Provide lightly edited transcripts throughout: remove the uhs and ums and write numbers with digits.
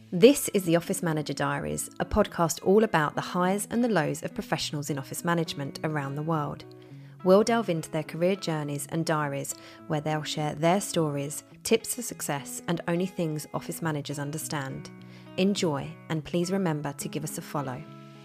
This is the Office Manager Diaries, a podcast all about the highs and the lows of professionals in office management around the world. We'll delve into their career journeys and diaries, where they'll share their stories, tips for success, and only things office managers understand. Enjoy, and please remember to give us a follow.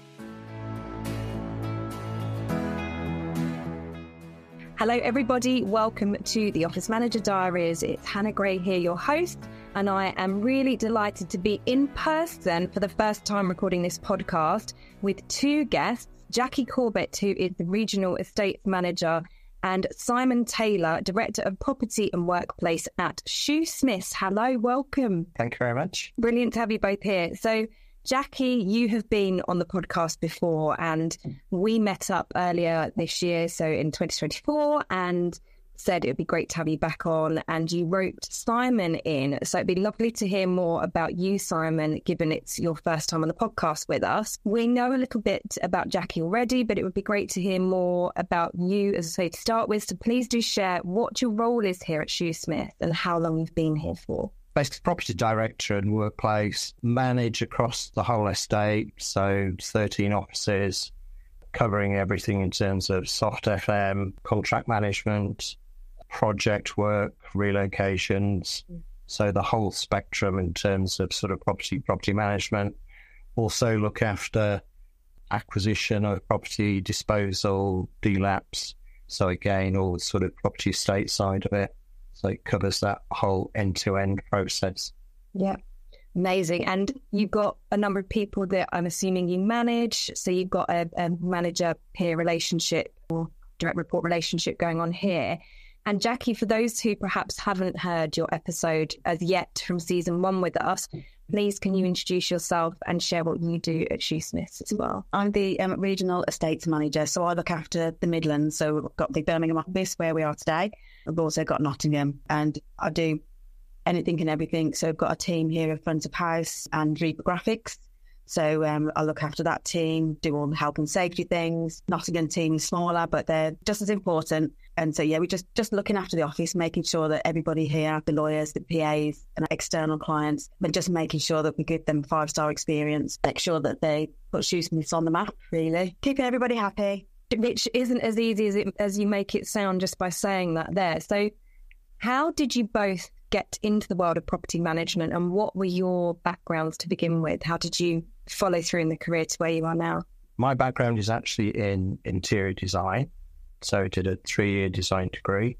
Hello everybody, welcome to the Office Manager Diaries. It's Hannah Gray here, your host, and I am really delighted to be in person for the first time recording this podcast with two guests, Jackie Corbett, who is the Regional Estates Manager, and Simon Taylor, Director of Property and Workplace at Shoosmiths. Hello, welcome. Thank you very much. Brilliant to have you both here. So, Jackie, you have been on the podcast before, and we met up earlier this year, so in 2024, and said it would be great to have you back on, and you roped Simon in. So it'd be lovely to hear more about you, Simon, given it's your first time on the podcast with us. We know a little bit about Jackie already, but it would be great to hear more about you, as I say, to start with. So please do share what your role is here at Shoosmith and how long you've been here for. Basically, property director and workplace, manage across the whole estate, so 13 offices, covering everything in terms of soft FM, contract management, project work, relocations, so the whole spectrum in terms of sort of property management. Also look after acquisition of property, disposal, DLAPs, so again, all the sort of property estate side of it. So it covers that whole end-to-end process. Yeah, amazing. And you've got a number of people that I'm assuming you manage. So you've got a manager-peer relationship or direct report relationship going on here. And Jackie, for those who perhaps haven't heard your episode as yet from season 1 with us, please can you introduce yourself and share what you do at Shoosmiths as well? I'm the Regional Estates Manager, so I look after the Midlands. So we've got the Birmingham office where we are today. We've also got Nottingham, and I do anything and everything. So I've got a team here of front of house and graphics. So I look after that team, do all the health and safety things. Nottingham team is smaller, but they're just as important. And so, yeah, we're just looking after the office, making sure that everybody here, the lawyers, the PAs and external clients, but just making sure that we give them 5-star experience, make sure that they put Shoosmiths on the map, really. Keeping everybody happy. Which isn't as easy as you make it sound just by saying that there. So how did you both get into the world of property management, and what were your backgrounds to begin with? How did you follow through in the career to where you are now? My background is actually in interior design. So I did a 3-year design degree,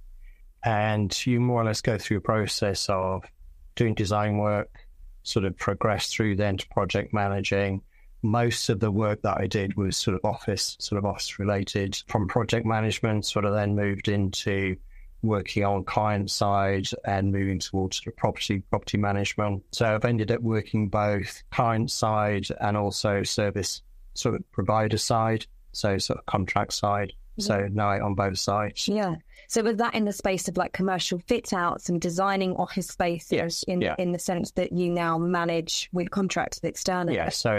and you more or less go through a process of doing design work, sort of progress through then to project managing. Most of the work that I did was sort of office related. From project management, sort of then moved into working on client side and moving towards sort of property management. So I've ended up working both client side and also service sort of provider side, so sort of contract side. Yeah. So now on both sides. Yeah. So was that in the space of like commercial fit outs and designing office spaces? Yes. In the sense that you now manage with contracts externally? Yeah. So,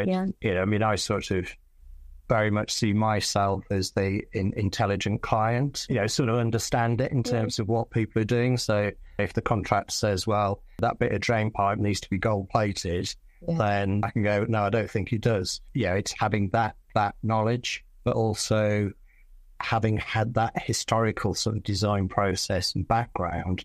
I sort of very much see myself as the intelligent client, sort of understand it in terms of what people are doing. So if the contract says, well, that bit of drain pipe needs to be gold plated, then I can go, no, I don't think it does. Yeah, it's having that knowledge, but also having had that historical sort of design process and background,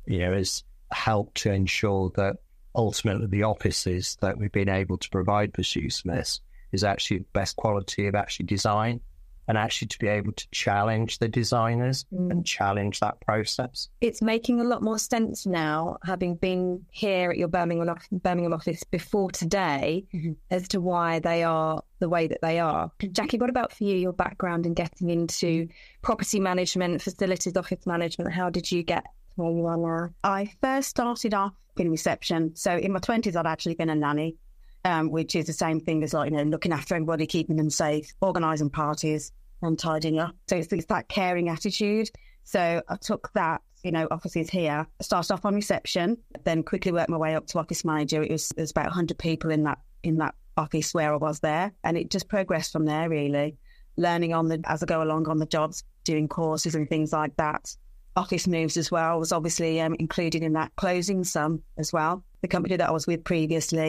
has helped to ensure that ultimately the offices that we've been able to provide for Shoosmiths is actually the best quality of actually design, and actually to be able to challenge the designers and challenge that process. It's making a lot more sense now, having been here at your Birmingham office before today, as to why they are the way that they are. Jackie, what about for you, your background in getting into property management, facilities, office management? How did you get where you are now? I first started off in reception. So in my 20s, I'd actually been a nanny. Which is the same thing as looking after everybody, keeping them safe, organising parties and tidying up. So it's that caring attitude. So I took that, offices here. I started off on reception, then quickly worked my way up to office manager. There's about 100 people in that office where I was there, and it just progressed from there, really. Learning as I go along on the jobs, doing courses and things like that. Office moves as well was obviously included in that, closing some as well. The company that I was with previously,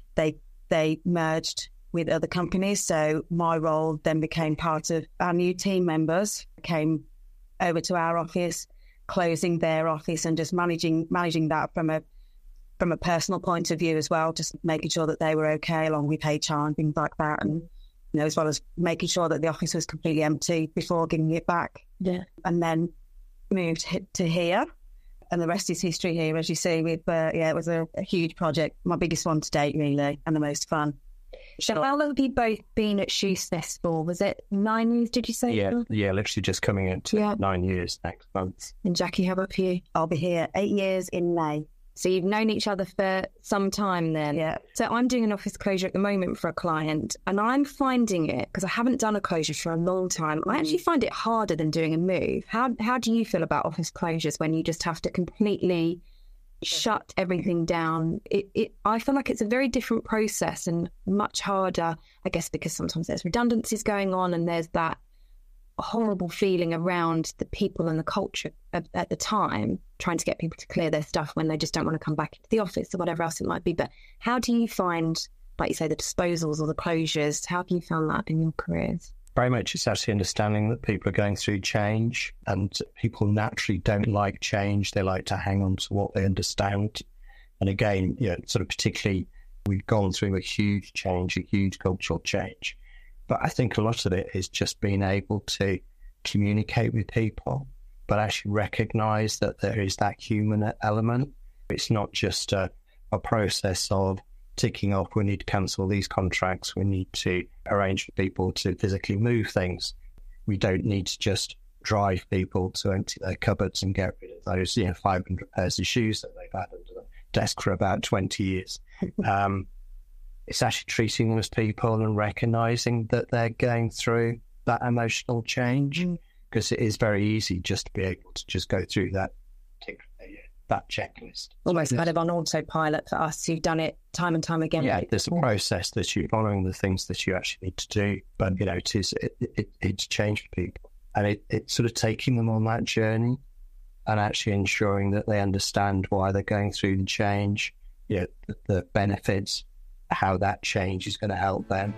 they merged with other companies. So my role then became part of our new team members came over to our office, closing their office and just managing that from a personal point of view as well, just making sure that they were okay along with HR and things like that. And, as well as making sure that the office was completely empty before giving it back. Yeah. And then moved to here. And the rest is history here, as you see. It was a huge project, my biggest one to date, really, and the most fun. So how long have you both been at Shoesmiths for? Was it 9 years, did you say? Yeah, literally just coming into 9 years next month. And Jackie, how about for you? I'll be here 8 years in May. So you've known each other for some time then? Yeah. So I'm doing an office closure at the moment for a client, and I'm finding it, because I haven't done a closure for a long time, I actually find it harder than doing a move. How do you feel about office closures when you just have to completely shut everything down? I feel like it's a very different process and much harder, I guess, because sometimes there's redundancies going on and there's that horrible feeling around the people and the culture at the time, trying to get people to clear their stuff when they just don't want to come back into the office or whatever else it might be. But how do you find, like you say, the disposals or the closures? How have you found that in your careers? Very much it's actually understanding that people are going through change, and people naturally don't like change. They like to hang on to what they understand. And again, sort of particularly, we've gone through a huge change, a huge cultural change. But I think a lot of it is just being able to communicate with people, but actually recognise that there is that human element. It's not just a process of ticking off, we need to cancel these contracts, we need to arrange for people to physically move things. We don't need to just drive people to empty their cupboards and get rid of those 500 pairs of shoes that they've had under the desk for about 20 years. It's actually treating them as people and recognising that they're going through that emotional change, because it is very easy just to be able to just go through that checklist. Almost kind of on autopilot for us who've done it time and time again. Yeah, there's a process that you're following, the things that you actually need to do, but it's change for people, and it's sort of taking them on that journey and actually ensuring that they understand why they're going through the change, the benefits, how that change is going to help them.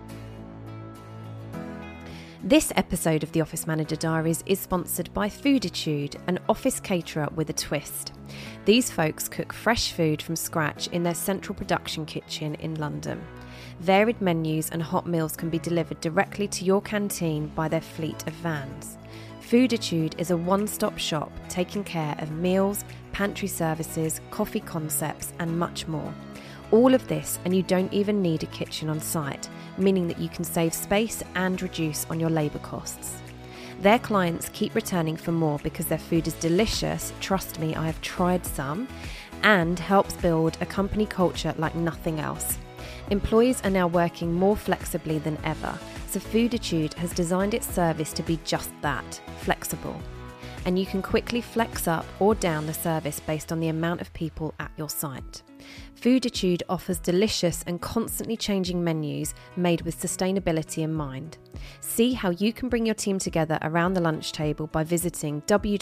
This episode of the Office Manager Diaries is sponsored by Fooditude, an office caterer with a twist. These folks cook fresh food from scratch in their central production kitchen in London. Varied menus and hot meals can be delivered directly to your canteen by their fleet of vans. Fooditude is a one-stop shop taking care of meals, pantry services, coffee concepts and much more. All of this, and you don't even need a kitchen on site, meaning that you can save space and reduce on your labour costs. Their clients keep returning for more because their food is delicious, trust me, I have tried some, and helps build a company culture like nothing else. Employees are now working more flexibly than ever, so Fooditude has designed its service to be just that, flexible. And you can quickly flex up or down the service based on the amount of people at your site. Fooditude offers delicious and constantly changing menus made with sustainability in mind. See how you can bring your team together around the lunch table by visiting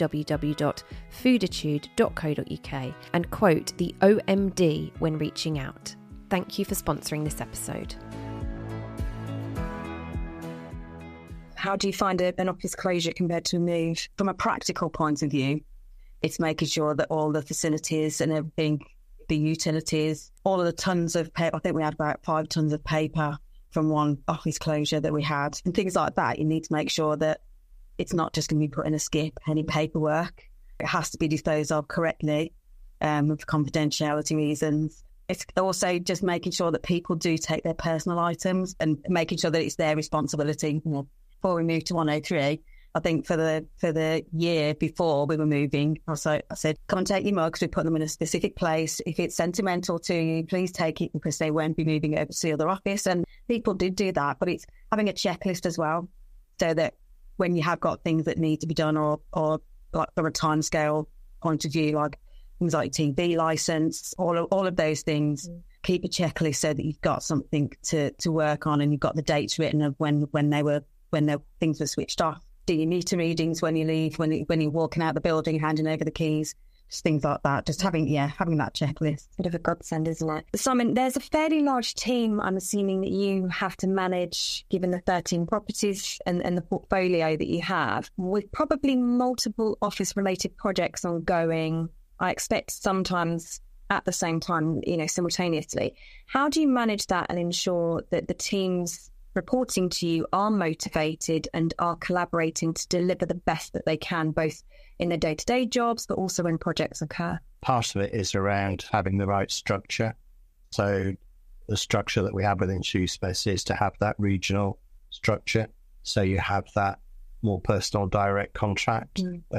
www.fooditude.co.uk and quote the OMD when reaching out. Thank you for sponsoring this episode. How do you find an office closure compared to a move? From a practical point of view, it's making sure that all the facilities and everything, the utilities, all of the tons of paper, I think we had about 5 tons of paper from one office closure that we had, and things like that. You need to make sure that it's not just going to be put in a skip, any paperwork. It has to be disposed of correctly for confidentiality reasons. It's also just making sure that people do take their personal items and making sure that it's their responsibility. Before we moved to 103, I think for the year before we were moving, I said, come and take your mugs. We put them in a specific place. If it's sentimental to you, please take it, because they won't be moving over to the other office. And people did do that, but it's having a checklist as well, so that when you have got things that need to be done or like from a timescale point of view, like things like TV license, all of those things, keep a checklist so that you've got something to work on, and you've got the dates written of when things were switched off. Do your meter readings when you leave, when you're walking out the building, handing over the keys just things like that. Just having that checklist. Bit of a godsend, isn't it? Simon, there's a fairly large team, I'm assuming, that you have to manage, given the 13 properties and the portfolio that you have, with probably multiple office-related projects ongoing, I expect sometimes at the same time, simultaneously. How do you manage that and ensure that the teams reporting to you are motivated and are collaborating to deliver the best that they can, both in their day-to-day jobs, but also when projects occur? Part of it is around having the right structure. So the structure that we have within Shoesmiths is to have that regional structure. So you have that more personal, direct contacts,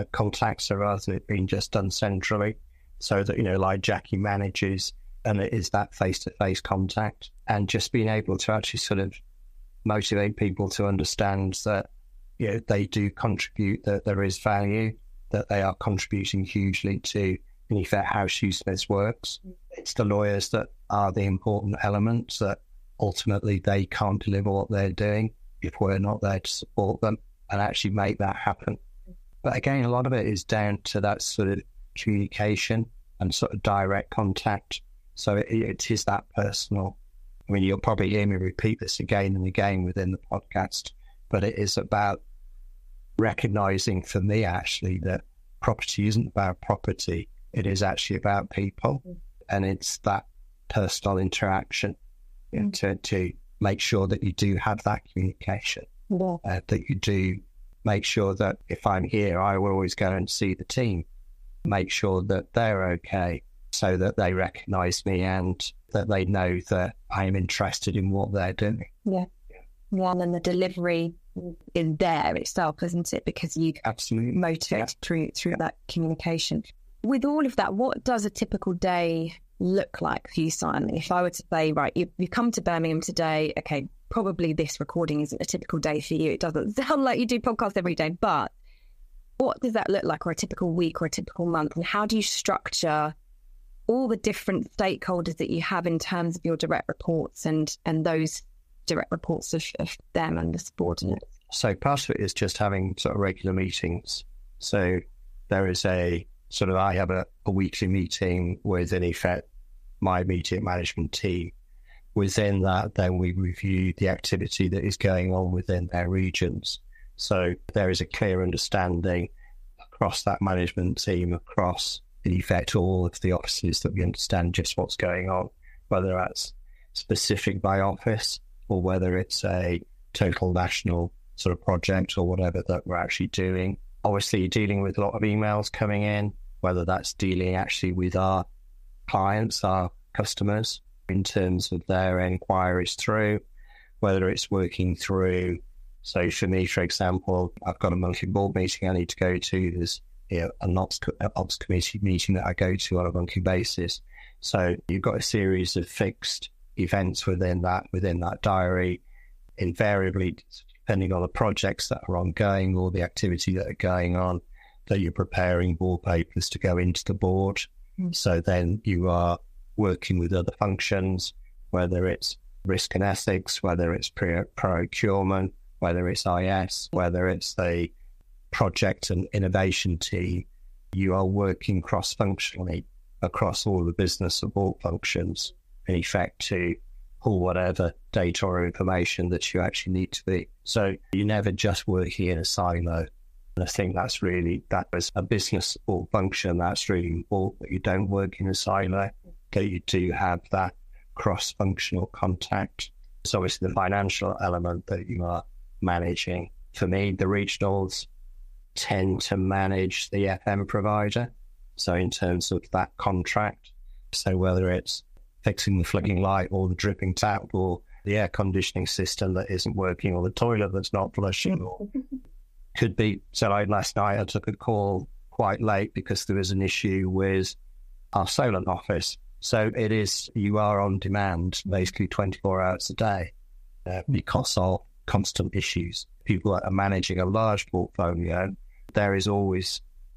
so rather than it being just done centrally. So that, like Jackie manages, and it is that face-to-face contact, and just being able to actually sort of motivate people to understand that, they do contribute, that there is value, that they are contributing hugely to, in effect, how Shoesmiths works. It's the lawyers that are the important elements, that ultimately they can't deliver what they're doing if we're not there to support them and actually make that happen. But again, a lot of it is down to that sort of communication and sort of direct contact. So it is that personal. I mean, you'll probably hear me repeat this again and again within the podcast, but it is about recognising for me actually that property isn't about property. It is actually about people, and it's that personal interaction to make sure that you do have that communication, that you do make sure that if I'm here, I will always go and see the team, make sure that they're okay, so that they recognise me and that they know that I am interested in what they're doing. Yeah. And the delivery is there itself, isn't it? Because you absolutely motivate through that communication. With all of that, what does a typical day look like for you, Simon? If I were to say, right, you've come to Birmingham today, okay, probably this recording isn't a typical day for you. It doesn't sound like you do podcasts every day, but what does that look like, or a typical week or a typical month? And how do you structure all the different stakeholders that you have in terms of your direct reports and those direct reports of them and the subordinates? So part of it is just having sort of regular meetings. So there is I have a weekly meeting with, in effect, my immediate management team. Within that, then we review the activity that is going on within their regions. So there is a clear understanding across that management team, across, in effect, all of the offices, that we understand just what's going on, whether that's specific by office or whether it's a total national sort of project or whatever that we're actually doing. Obviously, you're dealing with a lot of emails coming in, whether that's dealing actually with our clients, our customers, in terms of their inquiries through, whether it's working through. So for me, for example, I've got a monthly board meeting I need to go to. There's an ops committee meeting that I go to on a monthly basis. So you've got a series of fixed events within that diary, invariably depending on the projects that are ongoing or the activity that are going on, that you're preparing board papers to go into the board. So then you are working with other functions, whether it's risk and ethics, whether it's procurement, whether it's IS, whether it's the project and innovation team. You are working cross-functionally across all the business support functions, in effect, to pull whatever data or information that you actually need to be. So you're never just working in a silo. And I think that was a business support function, that's really important, that you don't work in a silo, that you do have that cross-functional contact. It's obviously the financial element that you are managing. For me, the regionals tend to manage the FM provider. So in terms of that contract, so whether it's fixing the flicking light or the dripping tap or the air conditioning system that isn't working or the toilet that's not flushing, or could be. So last night I took a call quite late because there was an issue with our Solent office. So it is, you are on demand basically 24 hours a day because of constant issues. People that are managing a large portfolio, there is always,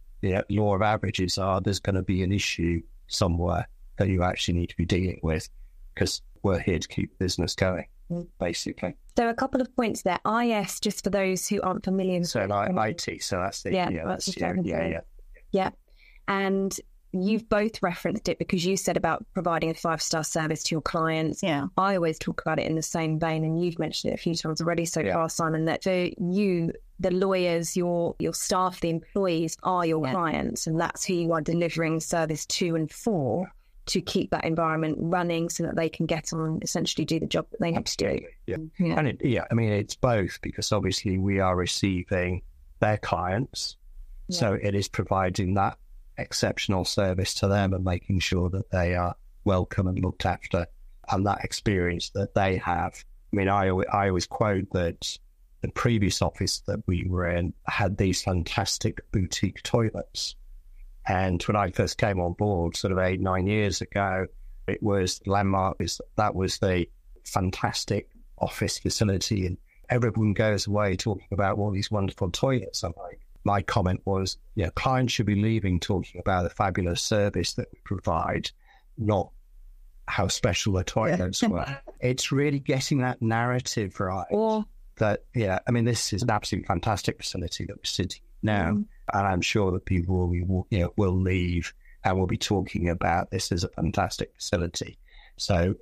law of averages are there's going to be an issue somewhere that you actually need to be dealing with, because we're here to keep business going, basically. So a couple of points there. IS, just for those who aren't familiar. So like IT, so that's the... Yeah. And you've both referenced it because you said about providing a 5-star service to your clients. Yeah. I always talk about it in the same vein, and you've mentioned it a few times already so far, Simon, that for you, the lawyers, your staff, the employees are your clients, and that's who you are delivering service to and for, to keep that environment running so that they can get on, essentially do the job that they need to do. Yeah. And it's both, because obviously we are receiving their clients. Yeah. So it is providing that exceptional service to them and making sure that they are welcome and looked after, and that experience that they have. I mean, I always quote that the previous office that we were in had these fantastic boutique toilets. And when I first came on board, sort of 8-9 years ago, it was Landmark. That was the fantastic office facility, and everyone goes away talking about all these wonderful toilets. I'm like, my comment was, clients should be leaving talking about the fabulous service that we provide, not how special the toilets were. It's really getting that narrative right. This is an absolutely fantastic facility that we're sitting in now, and I'm sure that people will leave and will be talking about this as a fantastic facility. So,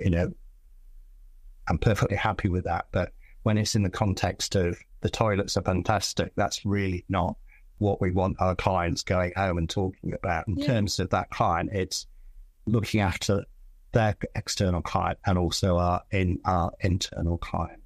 I'm perfectly happy with that. But when it's in the context of the toilets are fantastic, that's really not what we want our clients going home and talking about. In terms of that client, it's looking after their external client and also our internal client.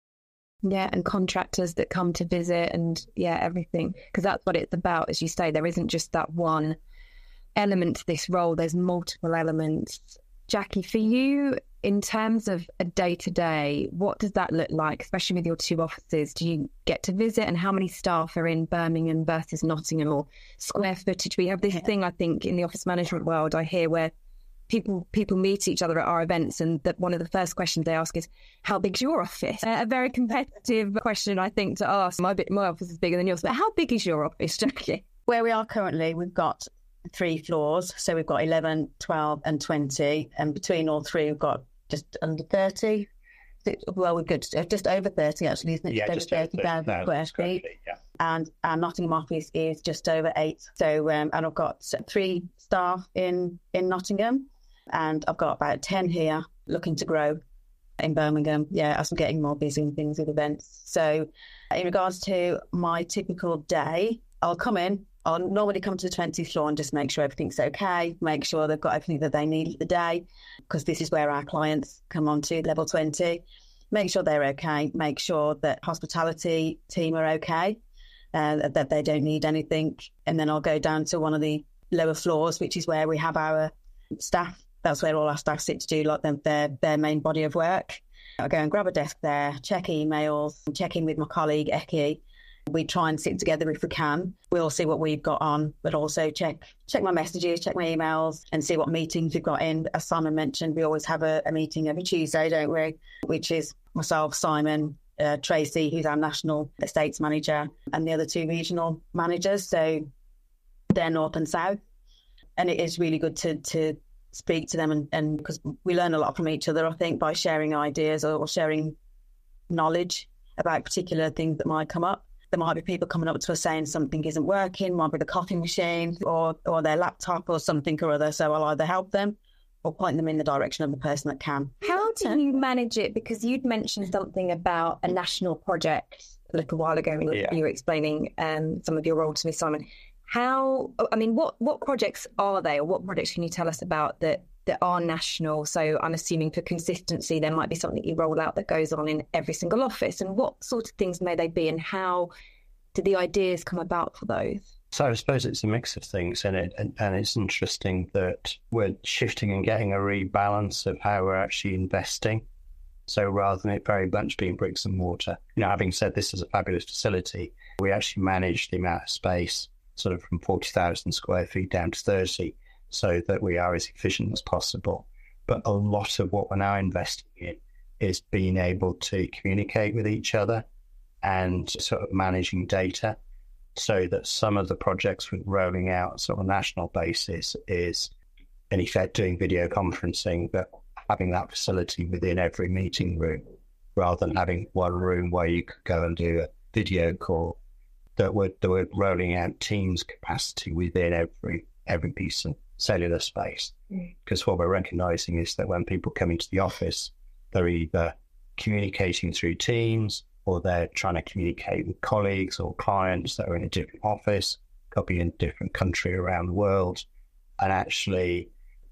Yeah, and contractors that come to visit and everything, because that's what it's about. As you say, there isn't just that one element to this role, there's multiple elements. Jackie, for you, in terms of a day-to-day, what does that look like, especially with your 2 offices? Do you get to visit, and how many staff are in Birmingham versus Nottingham, or square footage? We have this thing, I think, in the office management world, I hear, where people meet each other at our events, and that one of the first questions they ask is, how big's your office? A very competitive question, I think, to ask. My office is bigger than yours, but how big is your office, Jackie? Where we are currently, we've got 3 floors. So we've got 11, 12 and 20. And between all 3, we've got just under 30. Well, we've got just over 30, actually, isn't it? Just over 30,000 square feet. Yeah. And our Nottingham office is just over 8. So, and I've got 3 staff in Nottingham, and I've got about 10 here looking to grow in Birmingham. Yeah, as I'm getting more busy and things with events. So in regards to my typical day, I'll normally come to the 20th floor and just make sure everything's okay, make sure they've got everything that they need for the day, because this is where our clients come on to level 20. Make sure they're okay, make sure that hospitality team are okay, that they don't need anything. And then I'll go down to one of the lower floors, which is where we have our staff. That's where all our staff sit to do like their main body of work. I'll go and grab a desk there, check emails, check in with my colleague, Eki. We try and sit together if we can. We'll see what we've got on, but also check my messages, check my emails, and see what meetings we've got in. As Simon mentioned, we always have a meeting every Tuesday, don't we? Which is myself, Simon, Tracy, who's our national estates manager, and the other 2 regional managers. So they're north and south. And it is really good to speak to them, and because we learn a lot from each other, I think, by sharing ideas or sharing knowledge about particular things that might come up. There might be people coming up to us saying something isn't working, might be the coffee machine or their laptop or something or other. So I'll either help them or point them in the direction of the person that can. How do you manage it? Because you'd mentioned something about a national project a little while ago when you were explaining some of your role to me, Simon. What projects are they, or what projects can you tell us about that are national? So I'm assuming for consistency, there might be something you roll out that goes on in every single office. And what sort of things may they be, and how do the ideas come about for those? So I suppose it's a mix of things in it, and it's interesting that we're shifting and getting a rebalance of how we're actually investing. So rather than it very much being bricks and mortar, having said this is a fabulous facility, we actually manage the amount of space sort of from 40,000 square feet down to 30, so that we are as efficient as possible. But a lot of what we're now investing in is being able to communicate with each other and sort of managing data, so that some of the projects we're rolling out sort of on a national basis is in effect doing video conferencing, but having that facility within every meeting room, rather than having one room where you could go and do a video call. That we're rolling out Teams capacity within every piece of cellular space. Because what we're recognizing is that when people come into the office, they're either communicating through Teams, or they're trying to communicate with colleagues or clients that are in a different office, could be in a different country around the world. And actually,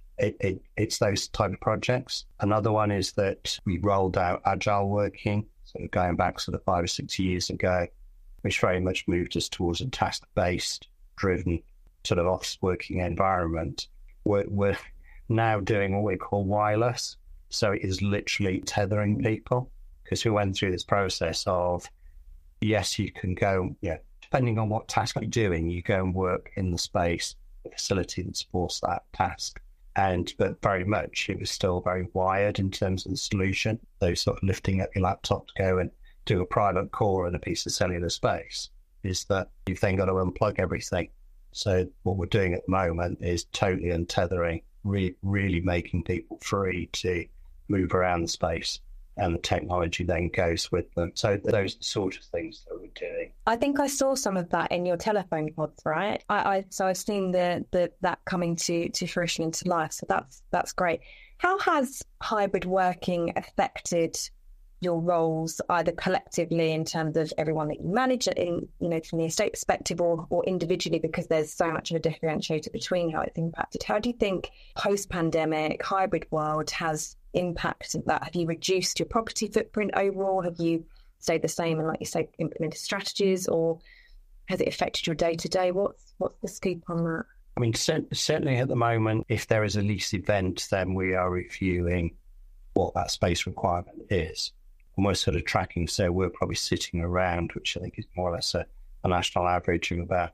it's those type of projects. Another one is that we rolled out agile working, sort of going back sort of 5 or 6 years ago, which very much moved us towards a task-based, driven sort of office working environment. We're now doing what we call wireless. So it is literally tethering people, because we went through this process of, yes, you can go, depending on what task you're doing, you go and work in the space, the facility that supports that task. But very much it was still very wired in terms of the solution. Those sort of lifting up your laptop to go and do a private core in a piece of cellular space is that you've then got to unplug everything. So what we're doing at the moment is totally untethering, really making people free to move around the space, and the technology then goes with them. So those are the sort of things that we're doing. I think I saw some of that in your telephone pods, right? So I've seen that coming to fruition into life. So that's great. How has hybrid working affected your roles, either collectively in terms of everyone that you manage in, from the estate perspective, or individually, because there's so much of a differentiator between how it's impacted? How do you think post-pandemic hybrid world has impacted that? Have you reduced your property footprint overall? Have you stayed the same and, like you say, implemented strategies, or has it affected your day-to-day? What's the scoop on that? I mean, certainly at the moment, if there is a lease event, then we are reviewing what that space requirement is. And we're sort of tracking, so we're probably sitting around, which I think is more or less a national average of about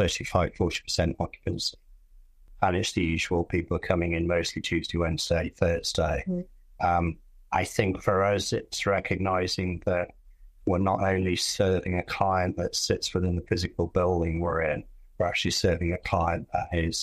35-40% occupancy. And it's the usual, people are coming in mostly Tuesday, Wednesday, Thursday. I think for us, it's recognising that we're not only serving a client that sits within the physical building we're in, we're actually serving a client that is,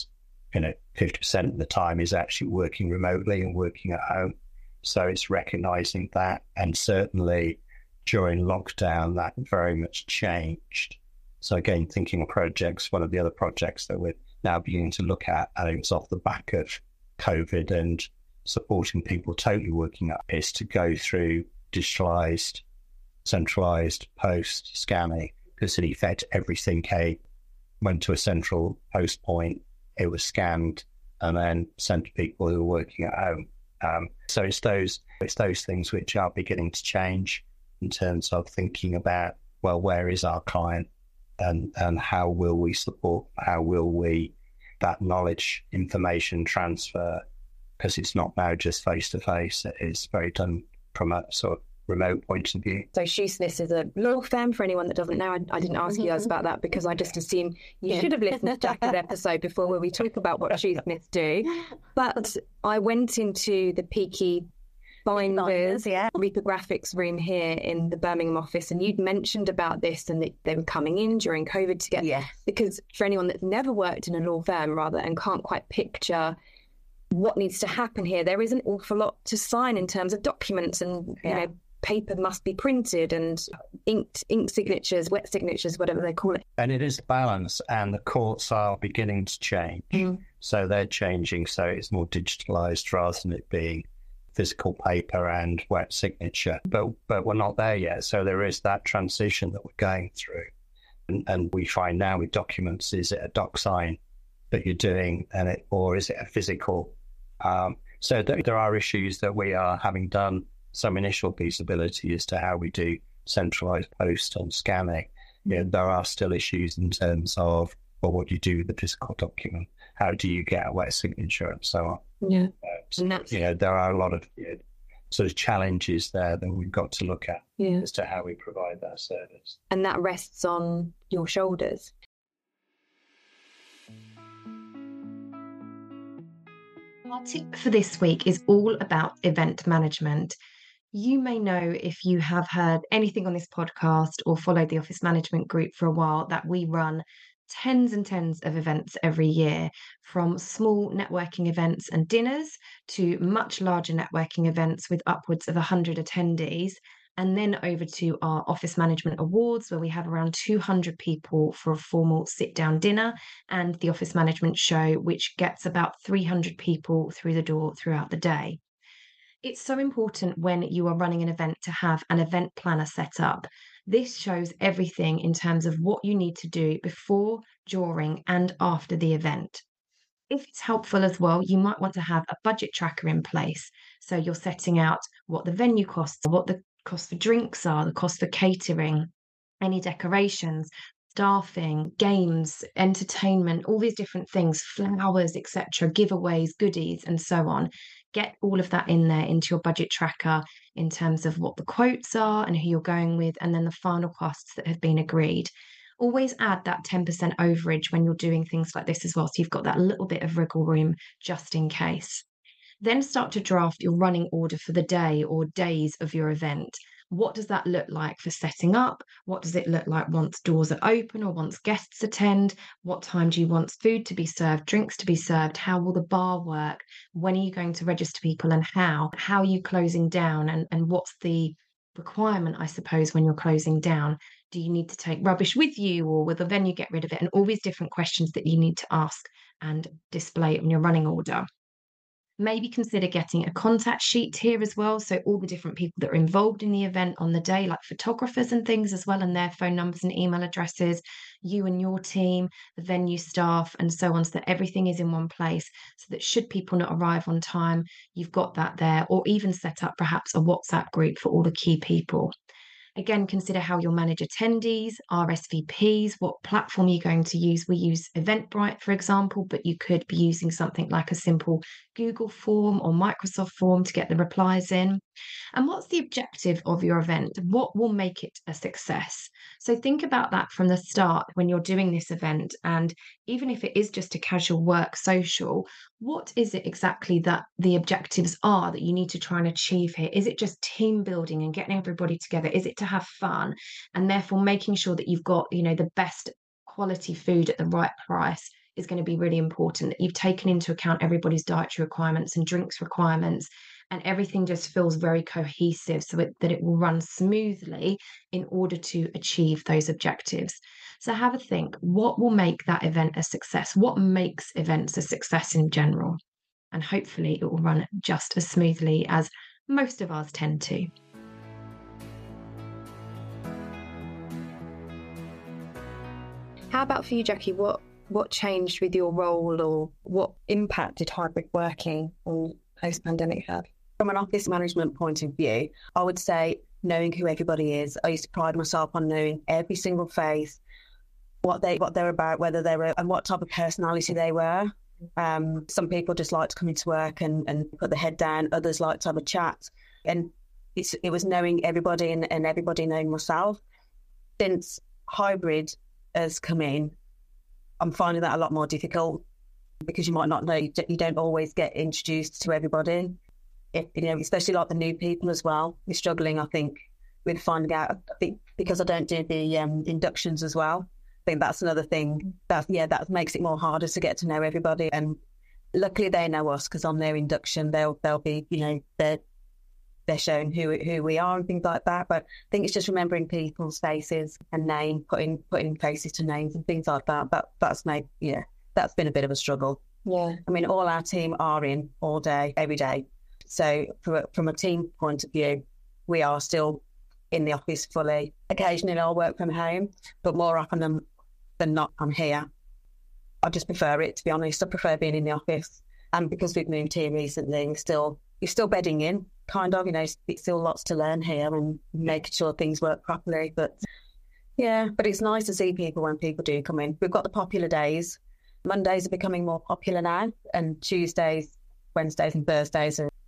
50% of the time is actually working remotely and working at home. So it's recognising that, and certainly during lockdown, that very much changed. So again, thinking of projects, one of the other projects that we're now beginning to look at, and it's off the back of COVID and supporting people totally working up, is to go through digitalised, centralised post scanning, because in effect everything went to a central post point, it was scanned and then sent to people who were working at home. So it's those things which are beginning to change in terms of thinking about, well, where is our client, and how will we support, how will we that knowledge information transfer, because it's not now just face to face, it is very done from a sort of remote point of view. So Shoesmith is a law firm, for anyone that doesn't know. I didn't ask you guys about that because I just assumed you should have listened to Jackie's episode before, where we talk about what Shoesmiths do. But I went into the Peaky Binders reprographics room here in the Birmingham office, and you'd mentioned about this and that they were coming in during COVID to get, because for anyone that's never worked in a law firm and can't quite picture what needs to happen here, there is an awful lot to sign in terms of documents, and paper must be printed, and ink signatures, wet signatures, whatever they call it. And it is balance, and the courts are beginning to change. So they're changing, so it's more digitalised rather than it being physical paper and wet signature. But we're not there yet. So there is that transition that we're going through. And we find now with documents, is it a doc sign that you're doing, or is it a physical? So there are issues that we are having done some initial feasibility as to how we do centralised post and scanning. There are still issues in terms of, well, what do you do with the physical document? How do you get a wet signature and so on? There are a lot of sort of challenges there that we've got to look at as to how we provide that service. And that rests on your shoulders. Our tip for this week is all about event management. You may know, if you have heard anything on this podcast or followed the Office Management Group for a while, that we run tens and tens of events every year, from small networking events and dinners to much larger networking events with upwards of 100 attendees. and then over to our office management awards, where we have around 200 people for a formal sit-down dinner, and the office management show, which gets about 300 people through the door throughout the day. It's so important when you are running an event to have an event planner set up. This shows everything in terms of what you need to do before, during, and after the event. If it's helpful as well, you might want to have a budget tracker in place. So you're setting out what the venue costs, what the cost for drinks are, the cost for catering, any decorations, staffing, games, entertainment, all these different things, flowers, etc., giveaways, goodies, and so on. Get all of that in there into your budget tracker in terms of what the quotes are and who you're going with, and then the final costs that have been agreed. Always add that 10% overage when you're doing things like this as well, so you've got that little bit of wriggle room just in case. Then start to draft your running order for the day or days of your event. What does that look like for setting up? What does it look like once doors are open or once guests attend? What time do you want food to be served, drinks to be served? How will the bar work? When are you going to register people and how? How are you closing down? And what's the requirement, I suppose, when you're closing down? Do you need to take rubbish with you, or will the venue get rid of it? And all these different questions that you need to ask and display on your running order. Maybe consider getting a contact sheet here as well. So all the different people that are involved in the event on the day, like photographers and things as well, and their phone numbers and email addresses, you and your team, the venue staff, and so on, so that everything is in one place, so that should people not arrive on time, you've got that there, or even set up perhaps a WhatsApp group for all the key people. Again, consider how you'll manage attendees, RSVPs, what platform you're going to use. We use Eventbrite, for example, but you could be using something like a simple Google form or Microsoft form to get the replies in. And what's the objective of your event? What will make it a success? So think about that from the start when you're doing this event. And even if it is just a casual work social, what is it exactly that the objectives are that you need to try and achieve here? Is it just team building and getting everybody together? Is it to have fun? And therefore making sure that you've got, the best quality food at the right price is going to be really important, that you've taken into account everybody's dietary requirements and drinks requirements, and everything just feels very cohesive so that it will run smoothly in order to achieve those objectives. So have a think, what will make that event a success? What makes events a success in general? And hopefully it will run just as smoothly as most of ours tend to. How about for you, Jackie? What changed with your role, or what impact did hybrid working on post-pandemic have? From an office management point of view, I would say knowing who everybody is. I used to pride myself on knowing every single face, what they're about, whether they were, and what type of personality they were. Some people just like to come into work and put their head down. Others like to have a chat. And it was knowing everybody and everybody knowing myself. Since hybrid has come in, I'm finding that a lot more difficult, because you might not know, you don't always get introduced to everybody. Especially like the new people as well. We're struggling, I think, with finding out. I think because I don't do the inductions as well. I think that's another thing that makes it more harder to get to know everybody. And luckily they know us, because on their induction they'll be, they're shown who we are and things like that. But I think it's just remembering people's faces and name, putting faces to names and things like that. That's been a bit of a struggle. Yeah, I mean, all our team are in all day, every day. So from a team point of view, we are still in the office fully. Occasionally I'll work from home, but more often than not, I'm here. I just prefer it, to be honest. I prefer being in the office. And because we've moved here recently, you're still bedding in, kind of, it's still lots to learn here and making sure things work properly. But it's nice to see people when people do come in. We've got the popular days. Mondays are becoming more popular now, and Tuesdays, Wednesdays and Thursdays are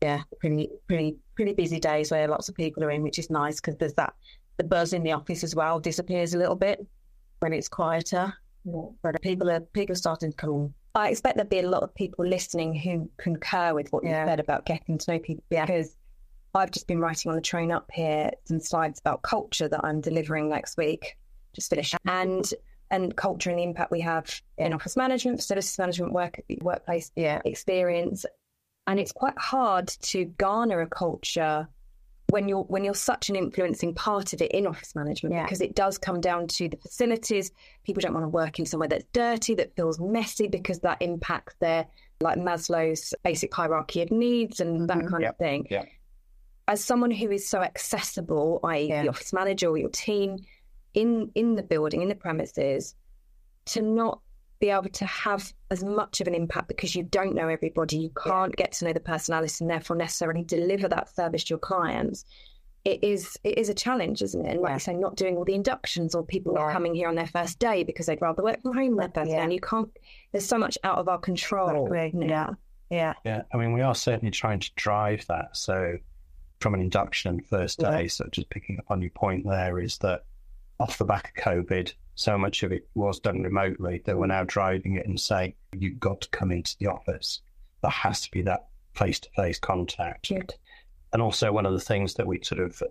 pretty busy days where lots of people are in, which is nice, because there's the buzz in the office as well disappears a little bit when it's quieter. Yeah. But people are starting to come. I expect there'll be a lot of people listening who concur with what you said about getting to know people, because I've just been writing on the train up here some slides about culture that I'm delivering next week, just finished, and culture and the impact we have in office management, facilities management, workplace experience. And it's quite hard to garner a culture when you're such an influencing part of it in office management, because it does come down to the facilities. People don't want to work in somewhere that's dirty, that feels messy, because that impacts their, like Maslow's basic hierarchy of needs and that kind of thing. Yeah. As someone who is so accessible, i.e. the office manager or your team in the building, in the premises, to not be able to have as much of an impact because you don't know everybody, you can't get to know the personalities and therefore necessarily deliver that service to your clients. It is a challenge, isn't it? And like you say, not doing all the inductions, or people not coming here on their first day because they'd rather work from home their first day. And you can't, there's so much out of our control. Yeah. I mean, we are certainly trying to drive that. So from an induction and first day, so just picking up on your point there, is that off the back of COVID, so much of it was done remotely that we're now driving it and saying, you've got to come into the office. There has to be that face-to-face contact. Good. And also one of the things that we sort of,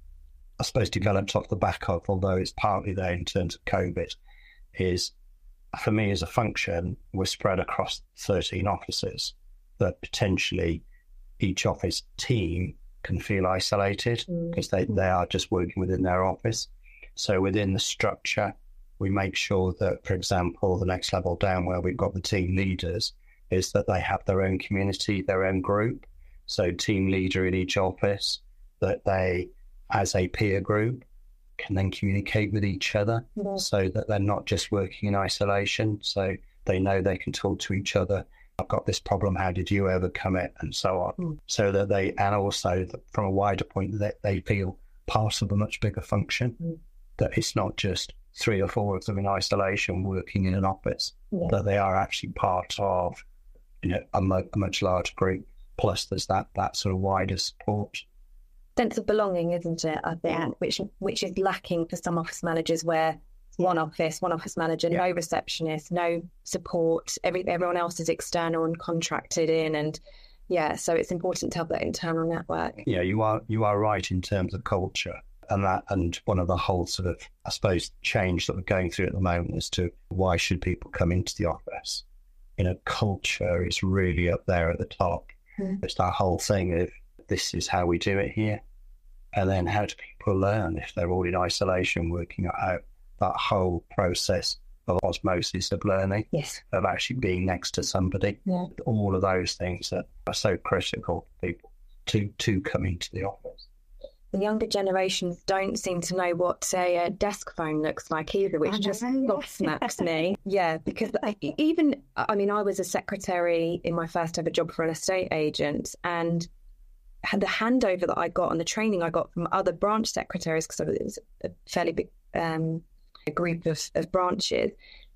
I suppose, developed off the back of, although it's partly there in terms of COVID, is, for me as a function, we're spread across 13 offices, that potentially each office team can feel isolated because they are just working within their office. So within the structure, we make sure that, for example, the next level down where we've got the team leaders, is that they have their own community, their own group. So team leader in each office, that they, as a peer group, can then communicate with each other so that they're not just working in isolation. So they know they can talk to each other. I've got this problem, how did you overcome it? And so on. So that they, and also from a wider point, that they feel part of a much bigger function, that it's not just 3 or 4 of them in isolation working in an office, that they are actually part of, a much larger group. Plus there's that sort of wider support. Sense of belonging, isn't it? I think, which is lacking for some office managers, where one office manager, no receptionist, no support. Everyone else is external and contracted in, and so it's important to have that internal network. Yeah, you are right in terms of culture, and one of the whole sort of, I suppose, change that we're going through at the moment as to why should people come into the office. Culture is really up there at the top. It's that whole thing of, this is how we do it here, and then how do people learn if they're all in isolation working at home? That whole process of osmosis of learning, of actually being next to somebody, all of those things that are so critical for people to come into the office. The younger generations don't seem to know what a desk phone looks like either, which just gobsmacks me. Yeah, because I was a secretary in my first ever job for an estate agent, and had the handover that I got and the training I got from other branch secretaries, because it was a fairly big group of branches.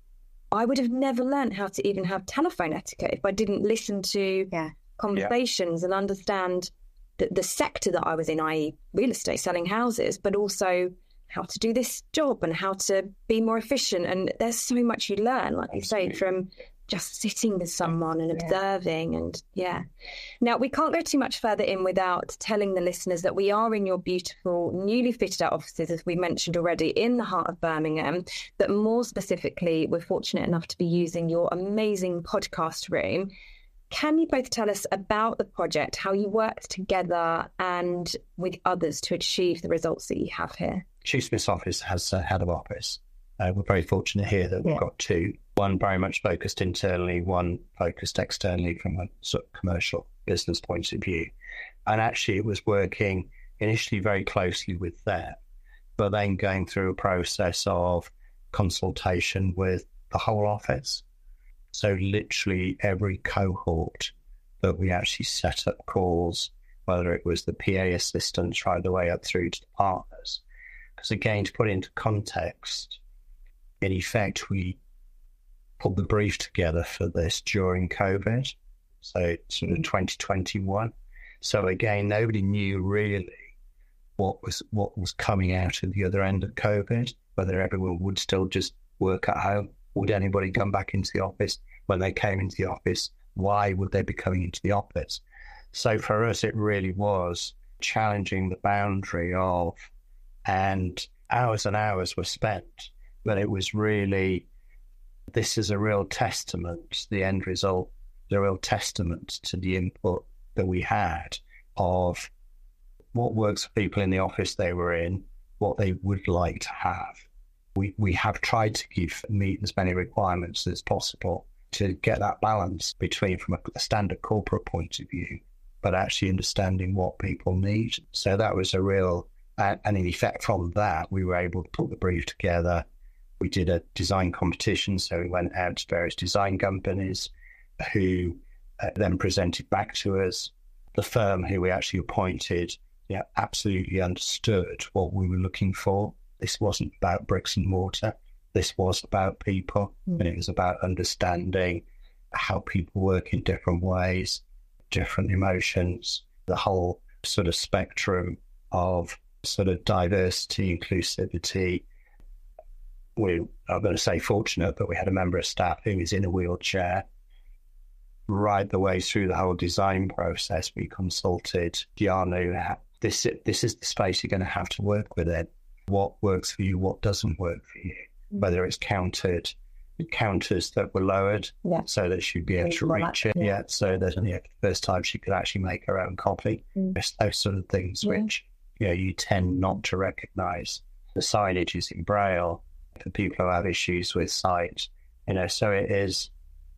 I would have never learned how to even have telephone etiquette if I didn't listen to conversations and understand the sector that I was in, i.e. real estate, selling houses, but also how to do this job and how to be more efficient. And there's so much you learn, like you say, from just sitting with someone and observing. And now we can't go too much further in without telling the listeners that we are in your beautiful newly fitted out offices, as we mentioned already, in the heart of Birmingham, but more specifically, we're fortunate enough to be using your amazing podcast room. Can you both tell us about the project, how you worked together and with others to achieve the results that you have here? Chief Smith's office has a head of office. We're very fortunate here that we've got 2. One very much focused internally, one focused externally from a sort of commercial business point of view. And actually it was working initially very closely with them, but then going through a process of consultation with the whole office. So literally every cohort that we actually set up calls, whether it was the PA assistants right the way up through to the partners. Because again, to put it into context, in effect, we put the brief together for this during COVID, so sort of 2021. So again, nobody knew really what was coming out of the other end of COVID, whether everyone would still just work at home. Would anybody come back into the office? When they came into the office, why would they be coming into the office? So for us, it really was challenging the boundary of, and hours and hours were spent, but it was really, this is a real testament, the end result, the real testament to the input that we had of what works for people in the office they were in, what they would like to have. We have tried to meet as many requirements as possible to get that balance between, from a standard corporate point of view, but actually understanding what people need. So that was a real, and in effect from that, we were able to put the brief together. We did a design competition, so we went out to various design companies who then presented back to us. The firm who we actually appointed absolutely understood what we were looking for. This wasn't about bricks and mortar. This was about people, and it was about understanding how people work in different ways, different emotions, the whole sort of spectrum of sort of diversity, inclusivity. I'm going to say fortunate, but we had a member of staff who was in a wheelchair. Right the way through the whole design process, we consulted Gianu. This is the space you're going to have to work within. What works for you, what doesn't work for you, whether it's counters that were lowered so that she'd be able to reach it. So that the first time she could actually make her own copy. Those sort of things which you tend not to recognise. The signage is in Braille for people who have issues with sight. So it is.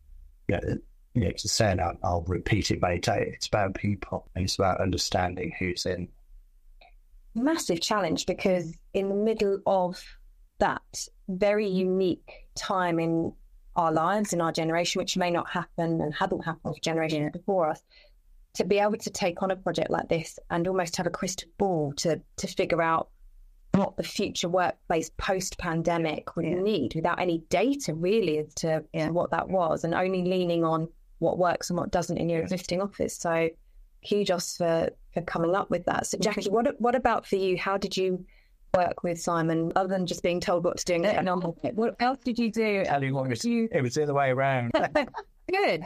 To say, and I'll repeat it many times. It's about people. And it's about understanding who's in. Massive challenge, because in the middle of that very unique time in our lives, in our generation, which may not happen and hadn't happened for generations before us, to be able to take on a project like this and almost have a crystal ball to figure out what the future workplace post-pandemic would need, without any data really as to what that was, and only leaning on what works and what doesn't in your existing office. So kudos for coming up with that. So Jackie, what about for you? How did you work with Simon, other than just being told what to do and getting on with it? What else did you do? It was the other way around. Good.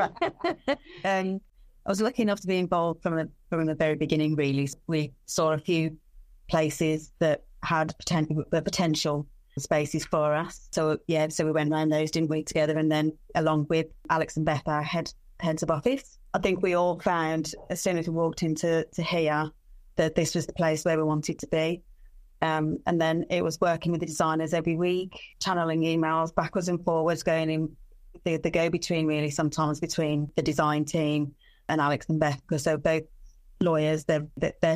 I was lucky enough to be involved from the very beginning, really. We saw a few places that had potential spaces for us. So we went around those, didn't we, together, and then along with Alex and Beth, our heads of office. I think we all found, as soon as we walked into here, that this was the place where we wanted to be. And then it was working with the designers every week, channeling emails backwards and forwards, going in the go-between, really, sometimes between the design team and Alex and Beth, because they're both lawyers. Their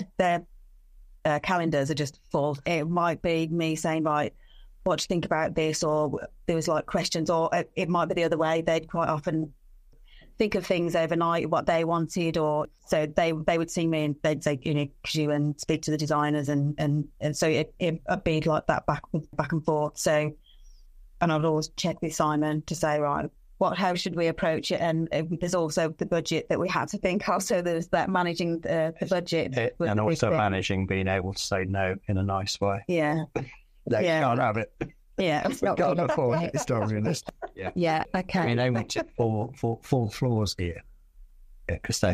calendars are just full. It might be me saying, right, what do you think about this? Or there was like questions, or it might be the other way. They'd quite often think of things overnight, what they wanted, or so they would see me and they'd say, could you and speak to the designers, and so it'd be like that back and forth. So, and I'd always check with Simon to say, right, how should we approach it? And there's also the budget that we had to think of. So there's that managing the budget, and also managing being able to say no in a nice way. Yeah. You can't have it. Yeah, we can't afford it. It's not realistic. Yeah. Okay. I mean, only four floors here, because their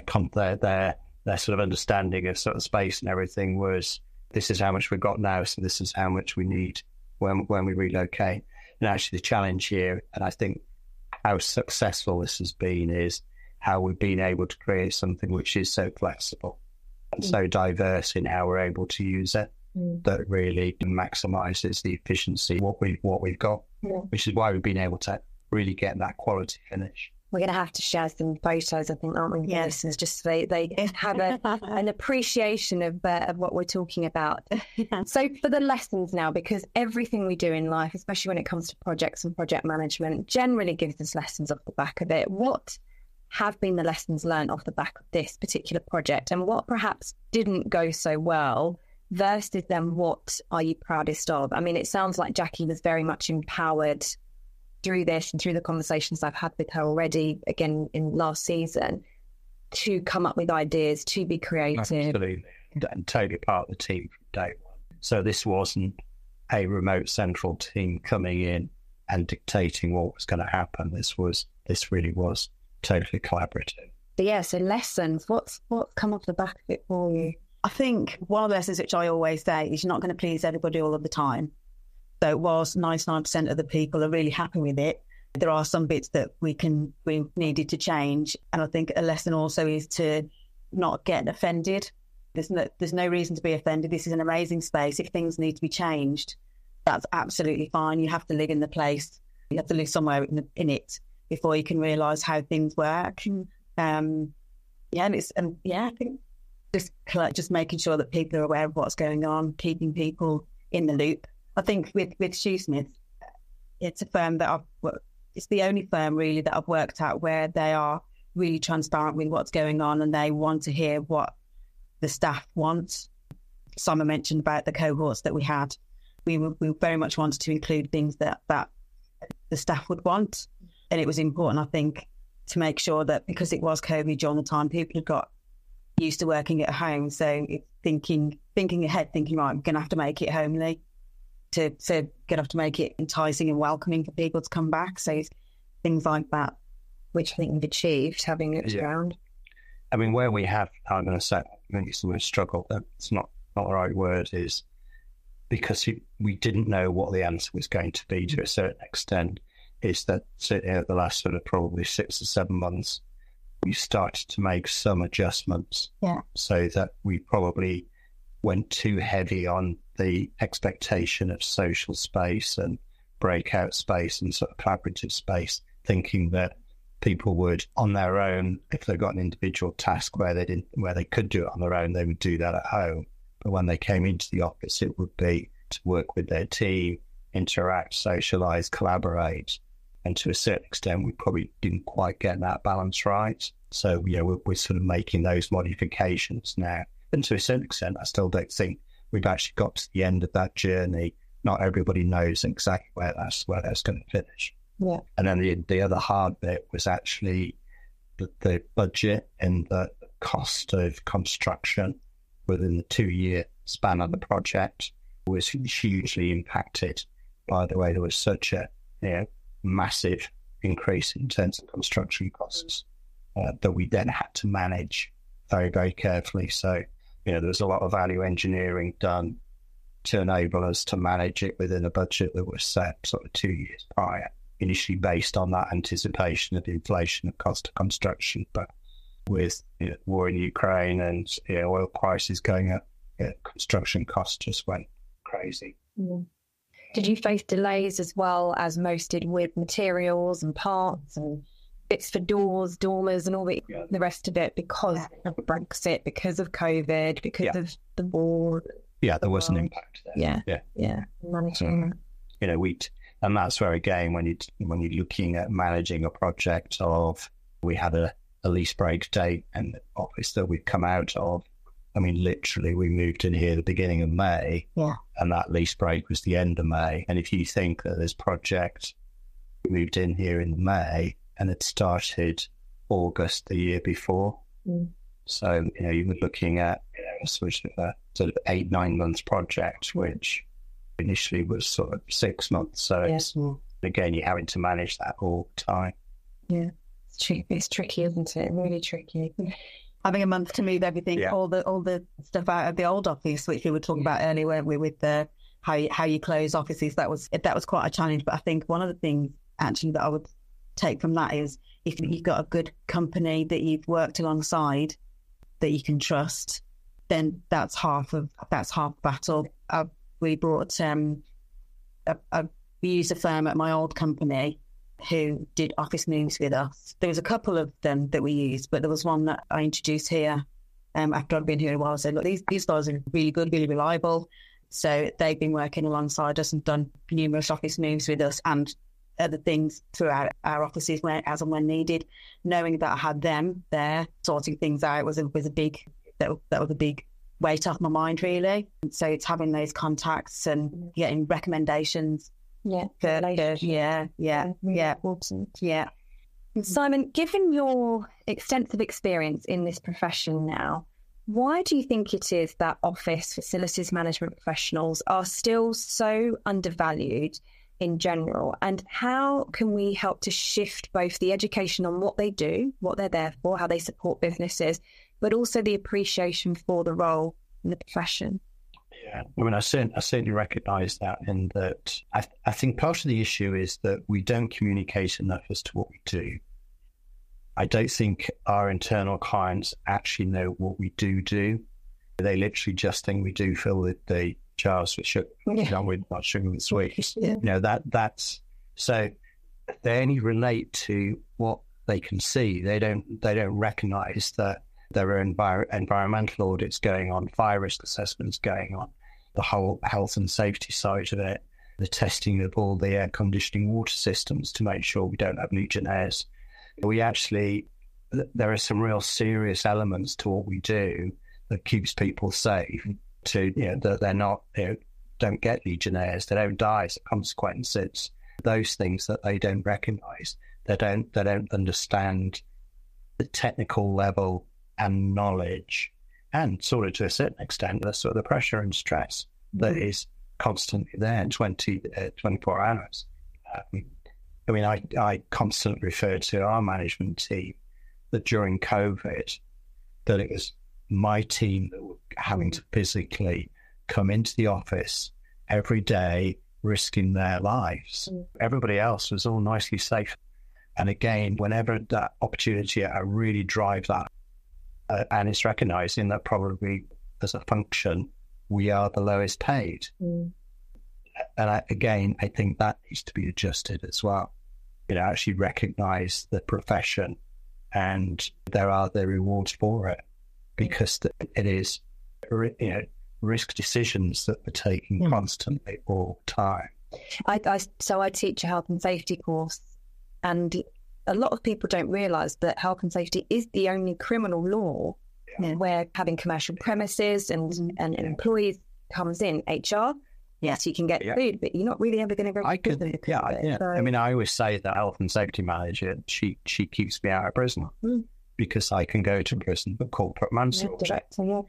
sort of understanding of sort of space and everything was, this is how much we've got now, so this is how much we need when we relocate. And actually, the challenge here, and I think how successful this has been, is how we've been able to create something which is so flexible and so diverse in how we're able to use it. That really maximises the efficiency what we've got, which is why we've been able to really get that quality finish. We're going to have to share some photos, I think, aren't we? Yes, just so they have an appreciation of what we're talking about. So for the lessons now, because everything we do in life, especially when it comes to projects and project management, generally gives us lessons off the back of it. What have been the lessons learned off the back of this particular project, and what perhaps didn't go so well? Versus then, what are you proudest of? I mean, it sounds like Jackie was very much empowered through this and through the conversations I've had with her already, again, in last season, to come up with ideas, to be creative. Absolutely. And totally part of the team from day one. So this wasn't a remote central team coming in and dictating what was going to happen. This really was totally collaborative. But so lessons, what's come off the back of it for you? I think one of the lessons which I always say is you're not going to please everybody all of the time. So whilst 99% of the people are really happy with it, there are some bits that we needed to change. And I think a lesson also is to not get offended There's no reason to be offended. This is an amazing space. If things need to be changed, that's absolutely fine. You have to live in the place. You have to live somewhere in it before you can realise how things work. I think just making sure that people are aware of what's going on, keeping people in the loop. I think with Shoosmiths, it's a firm that it's the only firm really that I've worked at where they are really transparent with what's going on and they want to hear what the staff want. Simon mentioned about the cohorts that we had. We very much wanted to include things that the staff would want. And it was important, I think, to make sure that because it was COVID during the time, people had got used to working at home. So it's thinking ahead, right, I'm going to have to make it homely to going to have to make it enticing and welcoming for people to come back. So things like that. Which I think we've achieved, having it around. I mean, where we have, I'm going to say, it's the word struggle, it's not the right word, is because we didn't know what the answer was going to be to a certain extent, is that the last sort of probably 6 or 7 months, we started to make some adjustments. Yeah. So that we probably went too heavy on the expectation of social space and breakout space and sort of collaborative space, thinking that people would, on their own, if they got an individual task where they could do it on their own, they would do that at home. But when they came into the office, it would be to work with their team, interact, socialise, collaborate. And to a certain extent, we probably didn't quite get that balance right. So, we're sort of making those modifications now. And to a certain extent, I still don't think we've actually got to the end of that journey. Not everybody knows exactly where that's going to finish. Yeah. And then the other hard bit was actually the budget and the cost of construction within the 2-year span of the project was hugely impacted by the way there was such a massive increase in terms of construction costs that we then had to manage very, very carefully. So, there was a lot of value engineering done to enable us to manage it within a budget that was set sort of 2 years prior, initially based on that anticipation of the inflation of cost of construction. But with war in Ukraine and oil prices going up, construction costs just went crazy. Mm. Did you face delays as well as most did with materials and parts and bits for doors, dormers and all the rest of it because of Brexit, because of COVID, because of the war? Yeah, there was an impact there. Yeah. Managing. And that's where, again, when you're looking at managing a project we had a lease break date and the office that we'd come out of. I mean, literally, we moved in here the beginning of May, and that lease break was the end of May. And if you think that this project moved in here in May and it started August the year before, so you were looking at a sort of 8-9 months project, which initially was sort of 6 months. So again, you're having to manage that all the time. Yeah, it's tricky, isn't it? Really tricky. Having a month to move everything, all the stuff out of the old office, which we were talking about earlier, weren't we, with the how you close offices. That was quite a challenge. But I think one of the things actually that I would take from that is if you've got a good company that you've worked alongside that you can trust, then that's half battle. We brought we used a firm at my old company who did office moves with us. There was a couple of them that we used, but there was one that I introduced here after I'd been here a while. I said, look, these guys are really good, really reliable. So they've been working alongside us and done numerous office moves with us and other things throughout our offices as and when needed. Knowing that I had them there sorting things out was a big weight off my mind, really. So it's having those contacts and getting recommendations. Simon, given your extensive experience in this profession now, why do you think it is that office facilities management professionals are still so undervalued in general? And how can we help to shift both the education on what they do, what they're there for, how they support businesses, but also the appreciation for the role in the profession? Yeah, I mean, I certainly recognise that, in that I think part of the issue is that we don't communicate enough as to what we do. I don't think our internal clients actually know what we do. They literally just think we do fill the jars with sugar. We're not sugar with sweets. That's so they only relate to what they can see. They don't recognise that there are environmental audits going on, fire risk assessments going on, the whole health and safety side of it, the testing of all the air conditioning water systems to make sure we don't have Legionnaires. There are some real serious elements to what we do that keeps people safe. That they're not, don't get Legionnaires, they don't die as a consequence. It's those things that they don't recognise. They don't understand the technical level and knowledge, and sort of to a certain extent, the sort of the pressure and stress that is constantly there 24 hours. I constantly refer to our management team that during COVID, that it was my team that were having to physically come into the office every day, risking their lives. Everybody else was all nicely safe. And again, whenever that opportunity, I really drive that. And it's recognising that probably as a function, we are the lowest paid. And I think that needs to be adjusted as well. Actually recognise the profession, and there are the rewards for it, because it is, risk decisions that we're taking constantly all the time. I teach a health and safety course, and a lot of people don't realise that health and safety is the only criminal law where having commercial premises and employees comes in. HR, yes, you can get food, but you're not really ever going to go to prison. So, I always say that health and safety manager, she keeps me out of prison because I can go to prison for corporate manslaughter.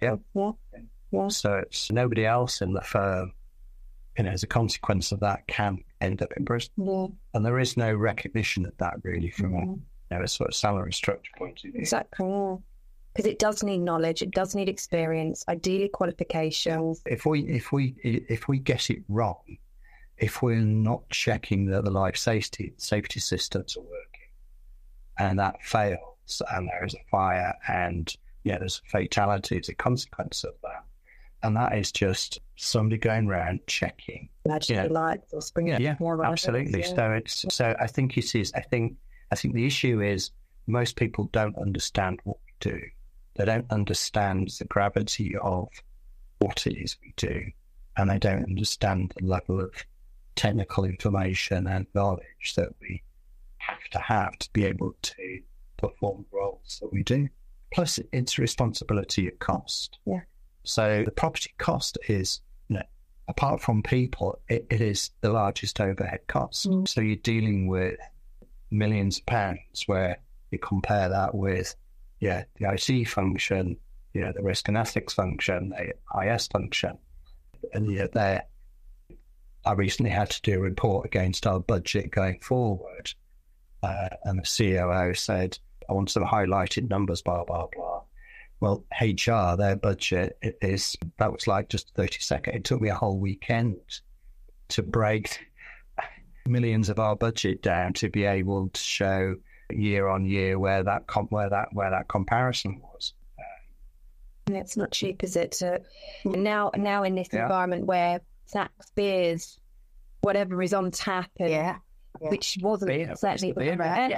So it's nobody else in the firm, as a consequence of that, can end up in prison. And there is no recognition of that really from a sort of salary structure point of view. Exactly, because it does need knowledge, it does need experience, ideally qualifications. If we get it wrong, if we're not checking that the life safety systems are working, and that fails, and there is a fire, and there's a fatality as a consequence of that. And that is just somebody going around checking. Emergency lights or sprinkler. Absolutely. So I think it is. I think the issue is most people don't understand what we do. They don't understand the gravity of what it is we do, and they don't understand the level of technical information and knowledge that we have to be able to perform the roles that we do. Plus, it's responsibility at cost. Yeah. So the property cost is, apart from people, it is the largest overhead cost. So you're dealing with millions of pounds, where you compare that with, the IC function, the risk and ethics function, the IS function. And I recently had to do a report against our budget going forward. And the COO said, I want some highlighted numbers, blah, blah, blah. Well, HR, their budget that was like just 30 seconds. It took me a whole weekend to break millions of our budget down to be able to show year on year where that comparison was. It's not cheap, is it? Now in this environment where snacks, beers, whatever is on tap, and which wasn't certainly the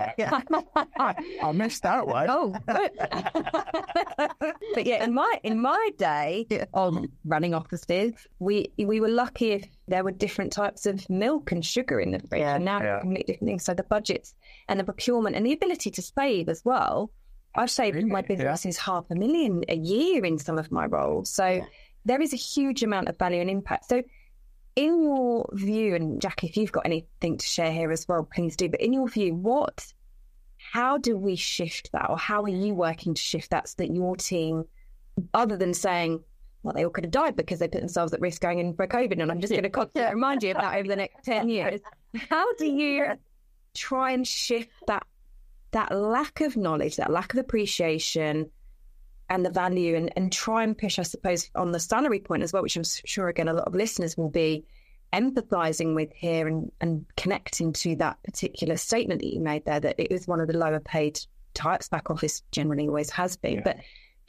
I missed that one. Oh, good. But in my day on running offices, we were lucky if there were different types of milk and sugar in the fridge. And now completely different things. So the budgets and the procurement and the ability to save as well. I've saved my businesses $500,000 a year in some of my roles. So there is a huge amount of value and impact. So in your view, and Jackie, if you've got anything to share here as well, please do. But in your view, how do we shift that, or how are you working to shift that so that your team, other than saying, well, they all could have died because they put themselves at risk going in for COVID, and I'm just going to constantly remind you of that over the next 10 years. How do you try and shift that lack of knowledge, that lack of appreciation and the value, and try and push, I suppose, on the salary point as well, which I'm sure, again, a lot of listeners will be empathising with here and connecting to that particular statement that you made there, that it is one of the lower paid types. Back office generally always has been. But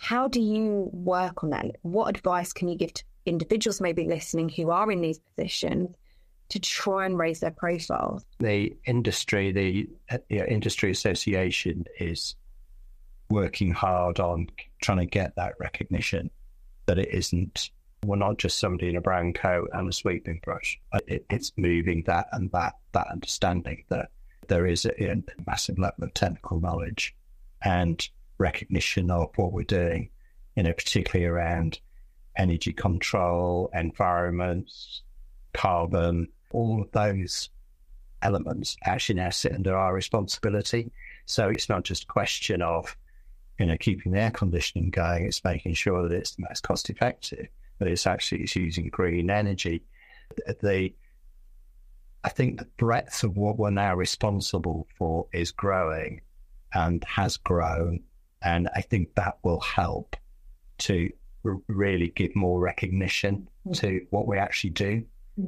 How do you work on that? What advice can you give to individuals maybe listening who are in these positions to try and raise their profiles? The industry association is working hard on trying to get that recognition that we're not just somebody in a brown coat and a sweeping brush. It's moving that understanding that there is a massive level of technical knowledge and recognition of what we're doing, particularly around energy control, environments, carbon, all of those elements actually now sit under our responsibility. So it's not just a question of, keeping the air conditioning going, it's making sure that it's the most cost effective, but it's using green energy. I think the breadth of what we're now responsible for is growing and has grown. And I think that will help to really give more recognition to what we actually do.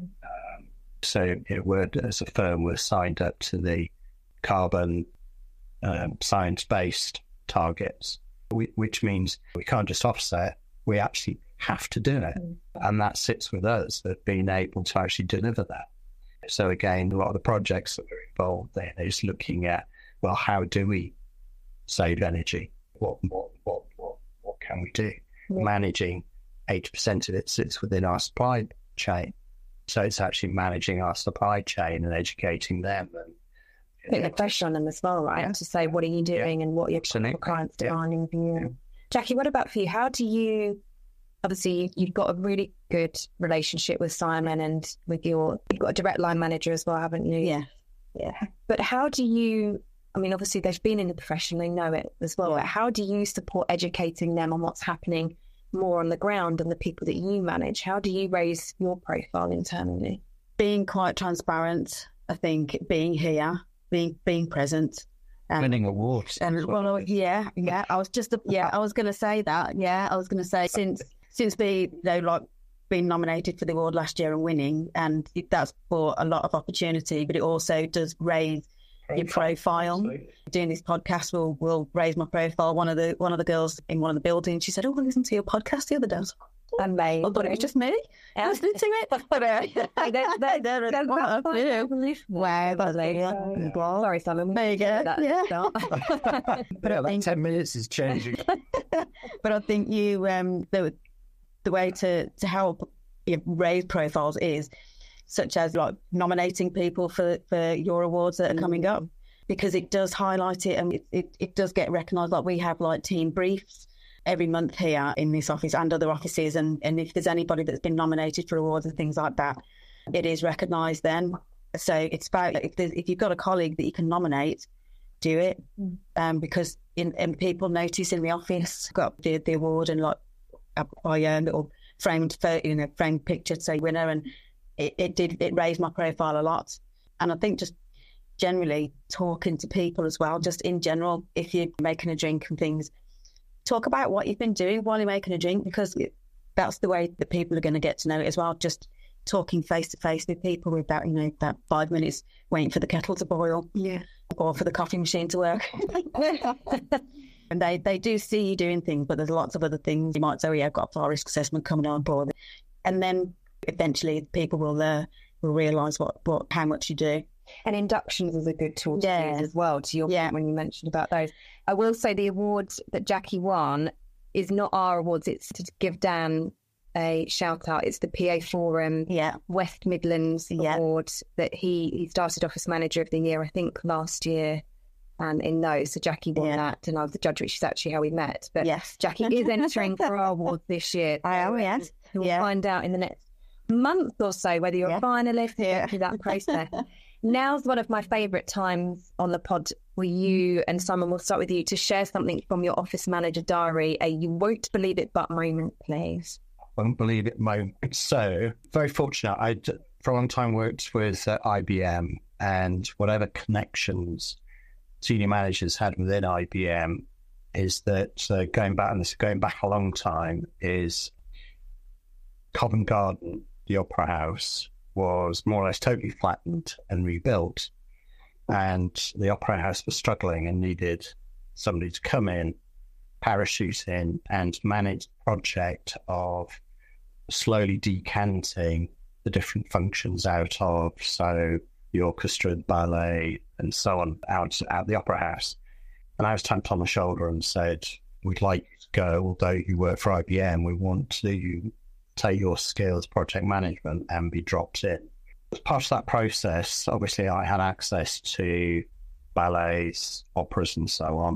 So we're, as a firm, we're signed up to the carbon science-based targets, which means we can't just offset, we actually have to do it. And that sits with us, that being able to actually deliver that. So again, a lot of the projects that we're involved in is looking at, well, how do we save energy? What can we do? Managing 80% of it sits within our supply chain. So it's actually managing our supply chain and educating them. And put the pressure on them as well, right? To say, what are you doing and what are your clients demanding of you? Yeah. Jackie, what about for you? How do you, obviously you've got a really good relationship with Simon and you've got a direct line manager as well, haven't you? Yeah. But how do you, obviously they've been in the profession, they know it as well. Yeah. How do you support educating them on what's happening more on the ground and the people that you manage? How do you raise your profile internally? Being quite transparent, I think, being here, being present. Winning awards. And I was going to say that. Yeah, I was going to say since being nominated for the award last year and winning, and that's brought a lot of opportunity, but it also does raise your profile. Absolutely. Doing this podcast will raise my profile. One of the girls in one of the buildings, she said, "Oh, I listened to your podcast the other day." Amazing. I thought it was just me listening to it. Wow. Sorry, Simon. There you go. Yeah. But 10 minutes is changing. But I think you, the way to help raise profiles is such as like nominating people for your awards that are coming up, because it does highlight it and it does get recognised. Like we have like team briefs every month here in this office and other offices, and if there's anybody that's been nominated for awards and things like that, it is recognised then. So it's about if you've got a colleague that you can nominate, do it, because and people notice in the office got the award and like a little framed photo, framed picture to say winner, and it raised my profile a lot. And I think just generally talking to people as well, just in general, if you're making a drink and things, talk about what you've been doing while you're making a drink, because that's the way that people are going to get to know it as well. Just talking face to face with people without, that 5 minutes waiting for the kettle to boil, or for the coffee machine to work. And they do see you doing things, but there's lots of other things. You might say, I've got a fire risk assessment coming on board. And then eventually people will realise how much you do. And inductions is a good tool to use as well, to your point when you mentioned about those. I will say the awards that Jackie won is not our awards. It's to give Dan a shout out. It's the PA Forum West Midlands Award that he started Office Manager of the Year, I think, last year. And in those, so Jackie won that, and I was the judge, which is actually how we met. But Jackie is entering for our awards this year. I am, yes. We'll find out in the next month or so whether you're a finalist through that process. Now's one of my favourite times on the pod for you, and Simon, we'll start with you, to share something from your Office Manager diary, a you won't believe it but moment, please. Won't believe it moment. So, very fortunate. I, for a long time, worked with IBM, and whatever connections senior managers had within IBM is that going back a long time, is Covent Garden, the Opera House, was more or less totally flattened and rebuilt, and the Opera House was struggling and needed somebody to come in parachute in and manage the project of slowly decanting the different functions out of, so the orchestra, the ballet, and so on, out the Opera House. And I was tapped on the shoulder and said, we'd like you to go, although you work for IBM, we want to take your skills, project management, and be dropped in. As part of that process, obviously I had access to ballets, operas, and so on.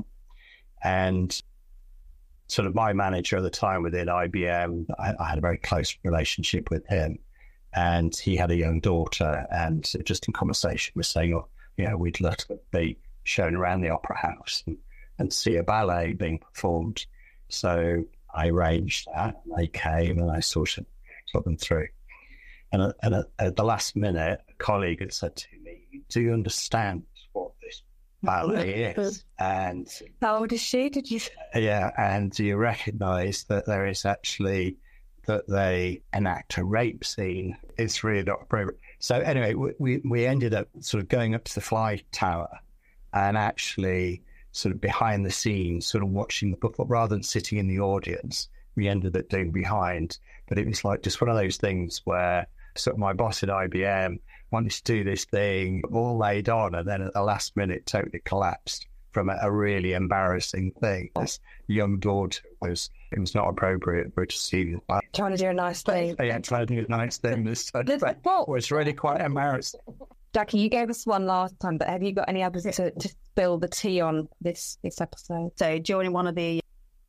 And sort of my manager at the time within IBM, I had a very close relationship with him. And he had a young daughter, and just in conversation was saying, oh, we'd love to be shown around the Opera House and see a ballet being performed. So I arranged that, and they came, and I sort of got them through. And at the last minute, a colleague had said to me, do you understand what this ballet is? And how old is she, did you say? Yeah, and do you recognise that there is actually that they enact a rape scene? It's really not appropriate. So anyway, we ended up sort of going up to the Fly Tower and actually sort of behind the scenes, sort of watching the performance rather than sitting in the audience. We ended up doing behind, but it was like just one of those things where sort of my boss at IBM wanted to do this thing all laid on, and then at the last minute totally collapsed from a really embarrassing thing. This young daughter it was not appropriate for her to see. Trying to do a nice thing. Yeah, trying to do a nice thing. It's really quite embarrassing. Jackie, you gave us one last time, but have you got any others to spill the tea on this episode? So during one of the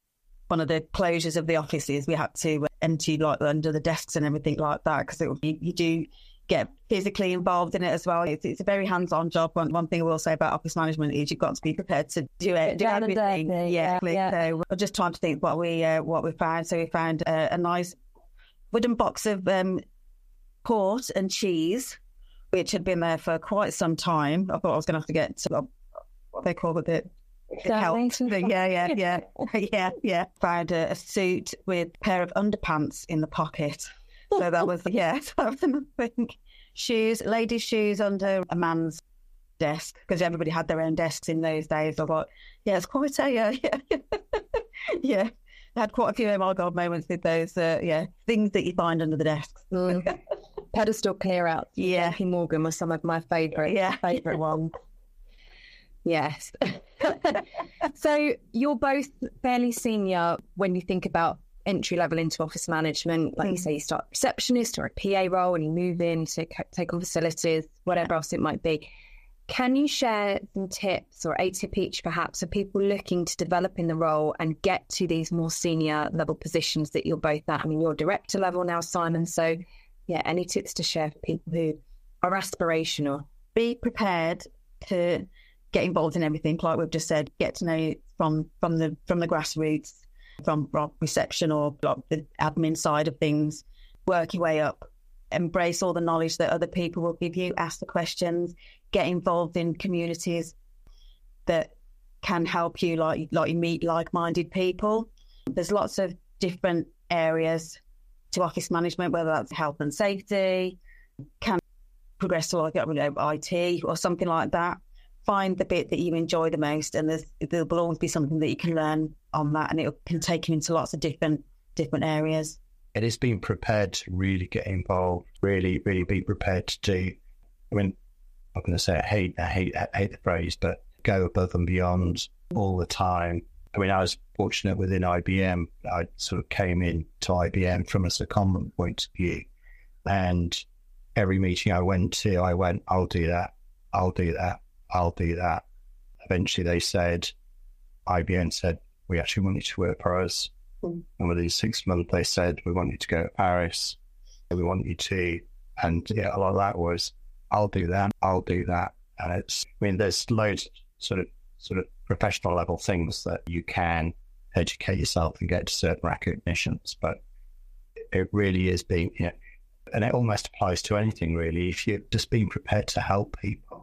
closures of the offices, we had to empty like under the desks and everything like that, because you do get physically involved in it as well. It's a very hands-on job. One thing I will say about office management is you've got to be prepared to do everything. Yeah. So we're just trying to think what we found. So we found a nice wooden box of port and cheese, which had been there for quite some time. I thought I was going to have to get what they call it, the help thing. Yeah. Found a suit with a pair of underpants in the pocket. So that was another thing. Shoes, ladies' shoes under a man's desk, because everybody had their own desks in those days. I thought, it's quite a yeah. I had quite a few oh my god moments with those things that you find under the desks. Pedestal clear out. Yeah, JP Morgan was some of my favourite ones. Yes. So you're both fairly senior when you think about entry level into office management. Like you say, you start receptionist or a PA role and you move in to take on facilities, whatever else it might be. Can you share some tips, or a tip each perhaps, for people looking to develop in the role and get to these more senior level positions that you're both at? I mean, you're director level now, Simon. So any tips to share for people who are aspirational? Be prepared to get involved in everything, like we've just said. Get to know it from the grassroots, from reception or the admin side of things. Work your way up. Embrace all the knowledge that other people will give you. Ask the questions. Get involved in communities that can help you, like you meet like-minded people. There's lots of different areas to office management, whether that's health and safety, can progress to IT or something like that. Find the bit that you enjoy the most, and there will always be something that you can learn on that, and it can take you into lots of different areas. It is being prepared to really get involved, really, really be prepared to do. I mean, I'm going to say I hate the phrase, but go above and beyond all the time. I mean, I was fortunate within IBM. I sort of came in to IBM from a secondment point of view, and every meeting I went to, I'll do that, I'll do that, I'll do that. Eventually IBM said, we actually want you to work for us. And within 6 months, they said, we want you to go to Paris. We want you to, and a lot of that was, I'll do that, I'll do that. And there's loads of sort of professional level things that you can educate yourself and get to certain recognitions, but it really is being, and it almost applies to anything really. If you're just being prepared to help people,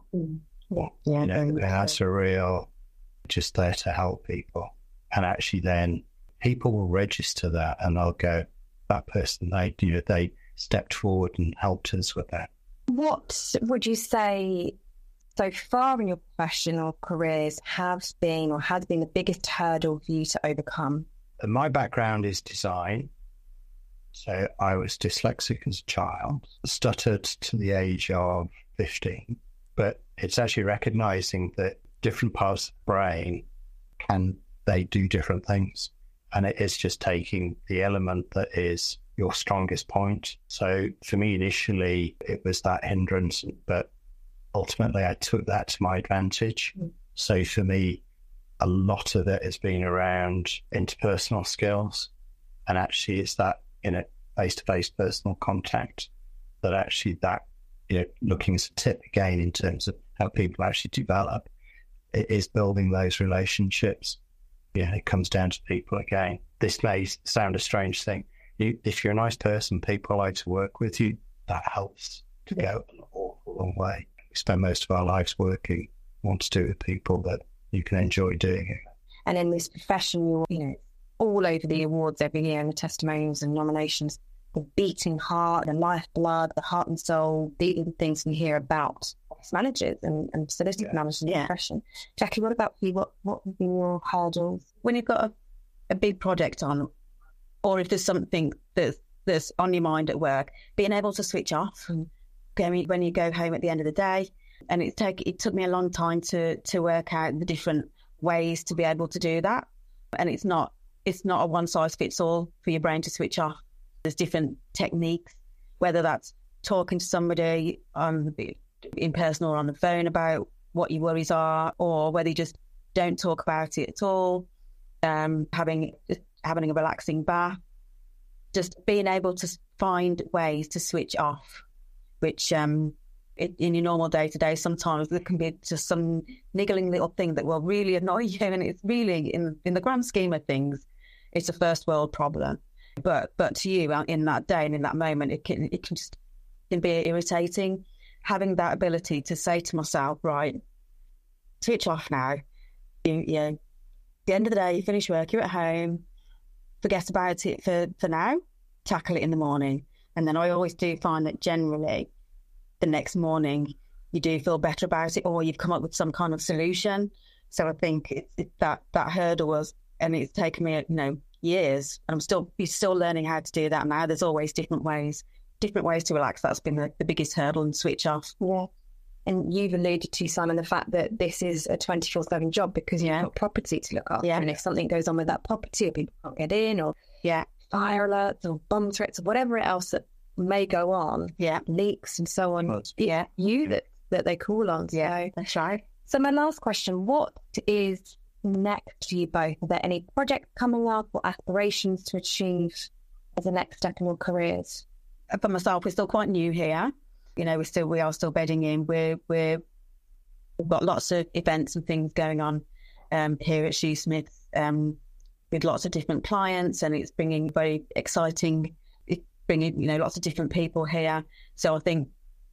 that's a real, just there to help people. And actually then people will register that, and they'll go, that person, they stepped forward and helped us with that. What would you say so far in your professional careers has been the biggest hurdle for you to overcome? My background is design. So I was dyslexic as a child, stuttered to the age of 15. But it's actually recognizing that different parts of the brain they do different things. And it is just taking the element that is your strongest point. So for me, initially, it was that hindrance, but ultimately I took that to my advantage. So for me, a lot of it has been around interpersonal skills. And actually it's that, face-to-face personal contact looking as a tip again in terms of how people actually develop, it is building those relationships. It comes down to people again. This may sound a strange thing. If you're a nice person, people like to work with you. That helps to go an awful long way. We spend most of our lives working. Want to do it with people that you can enjoy doing it. And in this profession, all over the awards every year and the testimonials and nominations, the beating heart, the lifeblood, the heart and soul, the things we hear about office managers and facility managers in the profession. Jackie, what about you? What would be your hurdles? When you've got a big project on, or if there's something that's on your mind at work, being able to switch off. When you go home at the end of the day, and it took me a long time to work out the different ways to be able to do that. And it's not a one size fits all for your brain to switch off. There's different techniques, whether that's talking to somebody in person or on the phone about what your worries are, or whether you just don't talk about it at all, having a relaxing bath, just being able to find ways to switch off, which in your normal day-to-day, sometimes there can be just some niggling little thing that will really annoy you, and it's really, in the grand scheme of things, it's a first world problem. But to you, in that day and in that moment, it can be irritating. Having that ability to say to myself, right, switch off now. At the end of the day, you finish work, you're at home, forget about it for now, tackle it in the morning. And then I always do find that generally the next morning you do feel better about it, or you've come up with some kind of solution. So I think it's that hurdle was, and it's taken me, years, and I'm still learning how to do that now. There's always different ways to relax. That's been the biggest hurdle, and switch off. Yeah. And you've alluded to, Simon, the fact that this is a 24/7 job because you've got property to look after. Yeah. And if something goes on with that property, or people can't get in, or fire alerts or bomb threats or whatever else that may go on, leaks and so on, that they call on. Yeah, that's right. So my last question, what is next for you both? Are there any projects coming up or aspirations to achieve as a next step in your careers? For myself, we're still quite new here. We are still bedding in. We've got lots of events and things going on here at Shoosmiths with lots of different clients, and it's bringing very exciting. It's bringing lots of different people here. So I think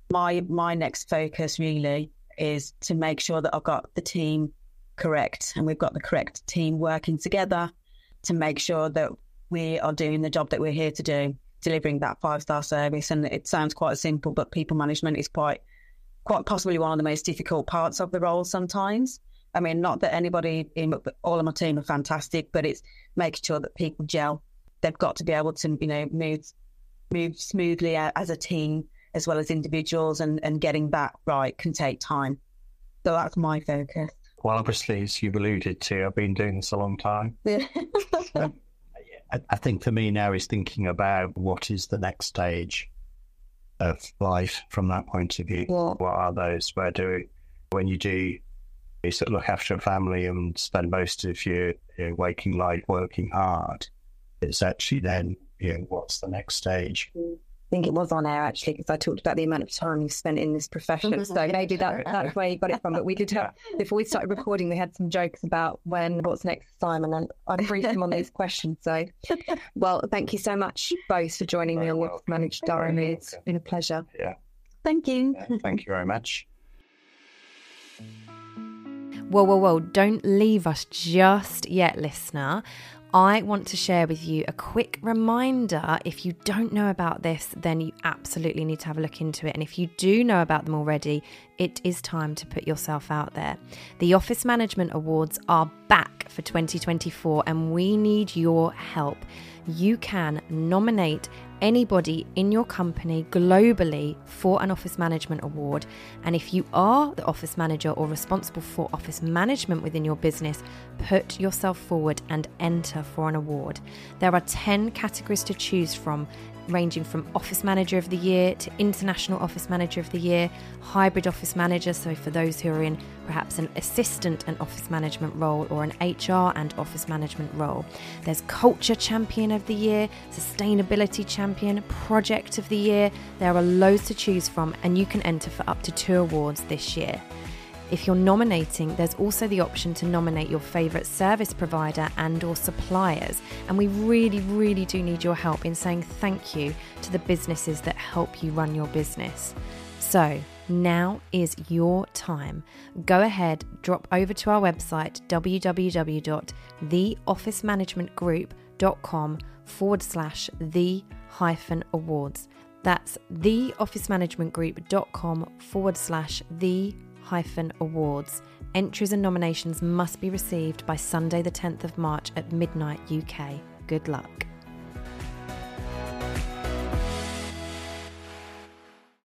my next focus really is to make sure that I've got the team correct, and we've got the correct team working together to make sure that we are doing the job that we're here to do, delivering that 5-star service. And it sounds quite simple, but people management is quite possibly one of the most difficult parts of the role sometimes. I mean, not that anybody all of my team are fantastic, but it's making sure that people gel. They've got to be able to, move smoothly as a team as well as individuals, and getting that right can take time. So that's my focus. Well, obviously, as you've alluded to, I've been doing this a long time. I think for me now is thinking about what is the next stage of life from that point of view. Yeah. What are those? When you sort of look after a family and spend most of your waking life working hard, it's actually then, what's the next stage? I think it was on air actually, because I talked about the amount of time you've spent in this profession. So maybe that's where you got it from. But we did have, before we started recording, we had some jokes about what's next, Simon, and I briefed him on these questions. So, well, thank you so much both for joining me on Office Manager Diary. It's been a pleasure. Yeah. Thank you. Yeah, thank you very much. Whoa, don't leave us just yet, listener. I want to share with you a quick reminder. If you don't know about this, then you absolutely need to have a look into it. And if you do know about them already, it is time to put yourself out there. The Office Management Awards are back for 2024 and we need your help. You can nominate anybody in your company globally for an Office Management Award. And if you are the office manager or responsible for office management within your business, put yourself forward and enter for an award. There are 10 categories to choose from, ranging from Office Manager of the Year to International Office Manager of the Year, Hybrid Office Manager, so for those who are in perhaps an assistant and office management role or an HR and office management role. There's Culture Champion of the Year, Sustainability Champion, Project of the Year. There are loads to choose from and you can enter for up to 2 awards this year. If you're nominating, there's also the option to nominate your favourite service provider and or suppliers. And we really, really do need your help in saying thank you to the businesses that help you run your business. So now is your time. Go ahead, drop over to our website, www.theofficemanagementgroup.com/the-awards. That's theofficemanagementgroup.com/the-awards. Entries and nominations must be received by Sunday the 10th of March at midnight UK. Good luck.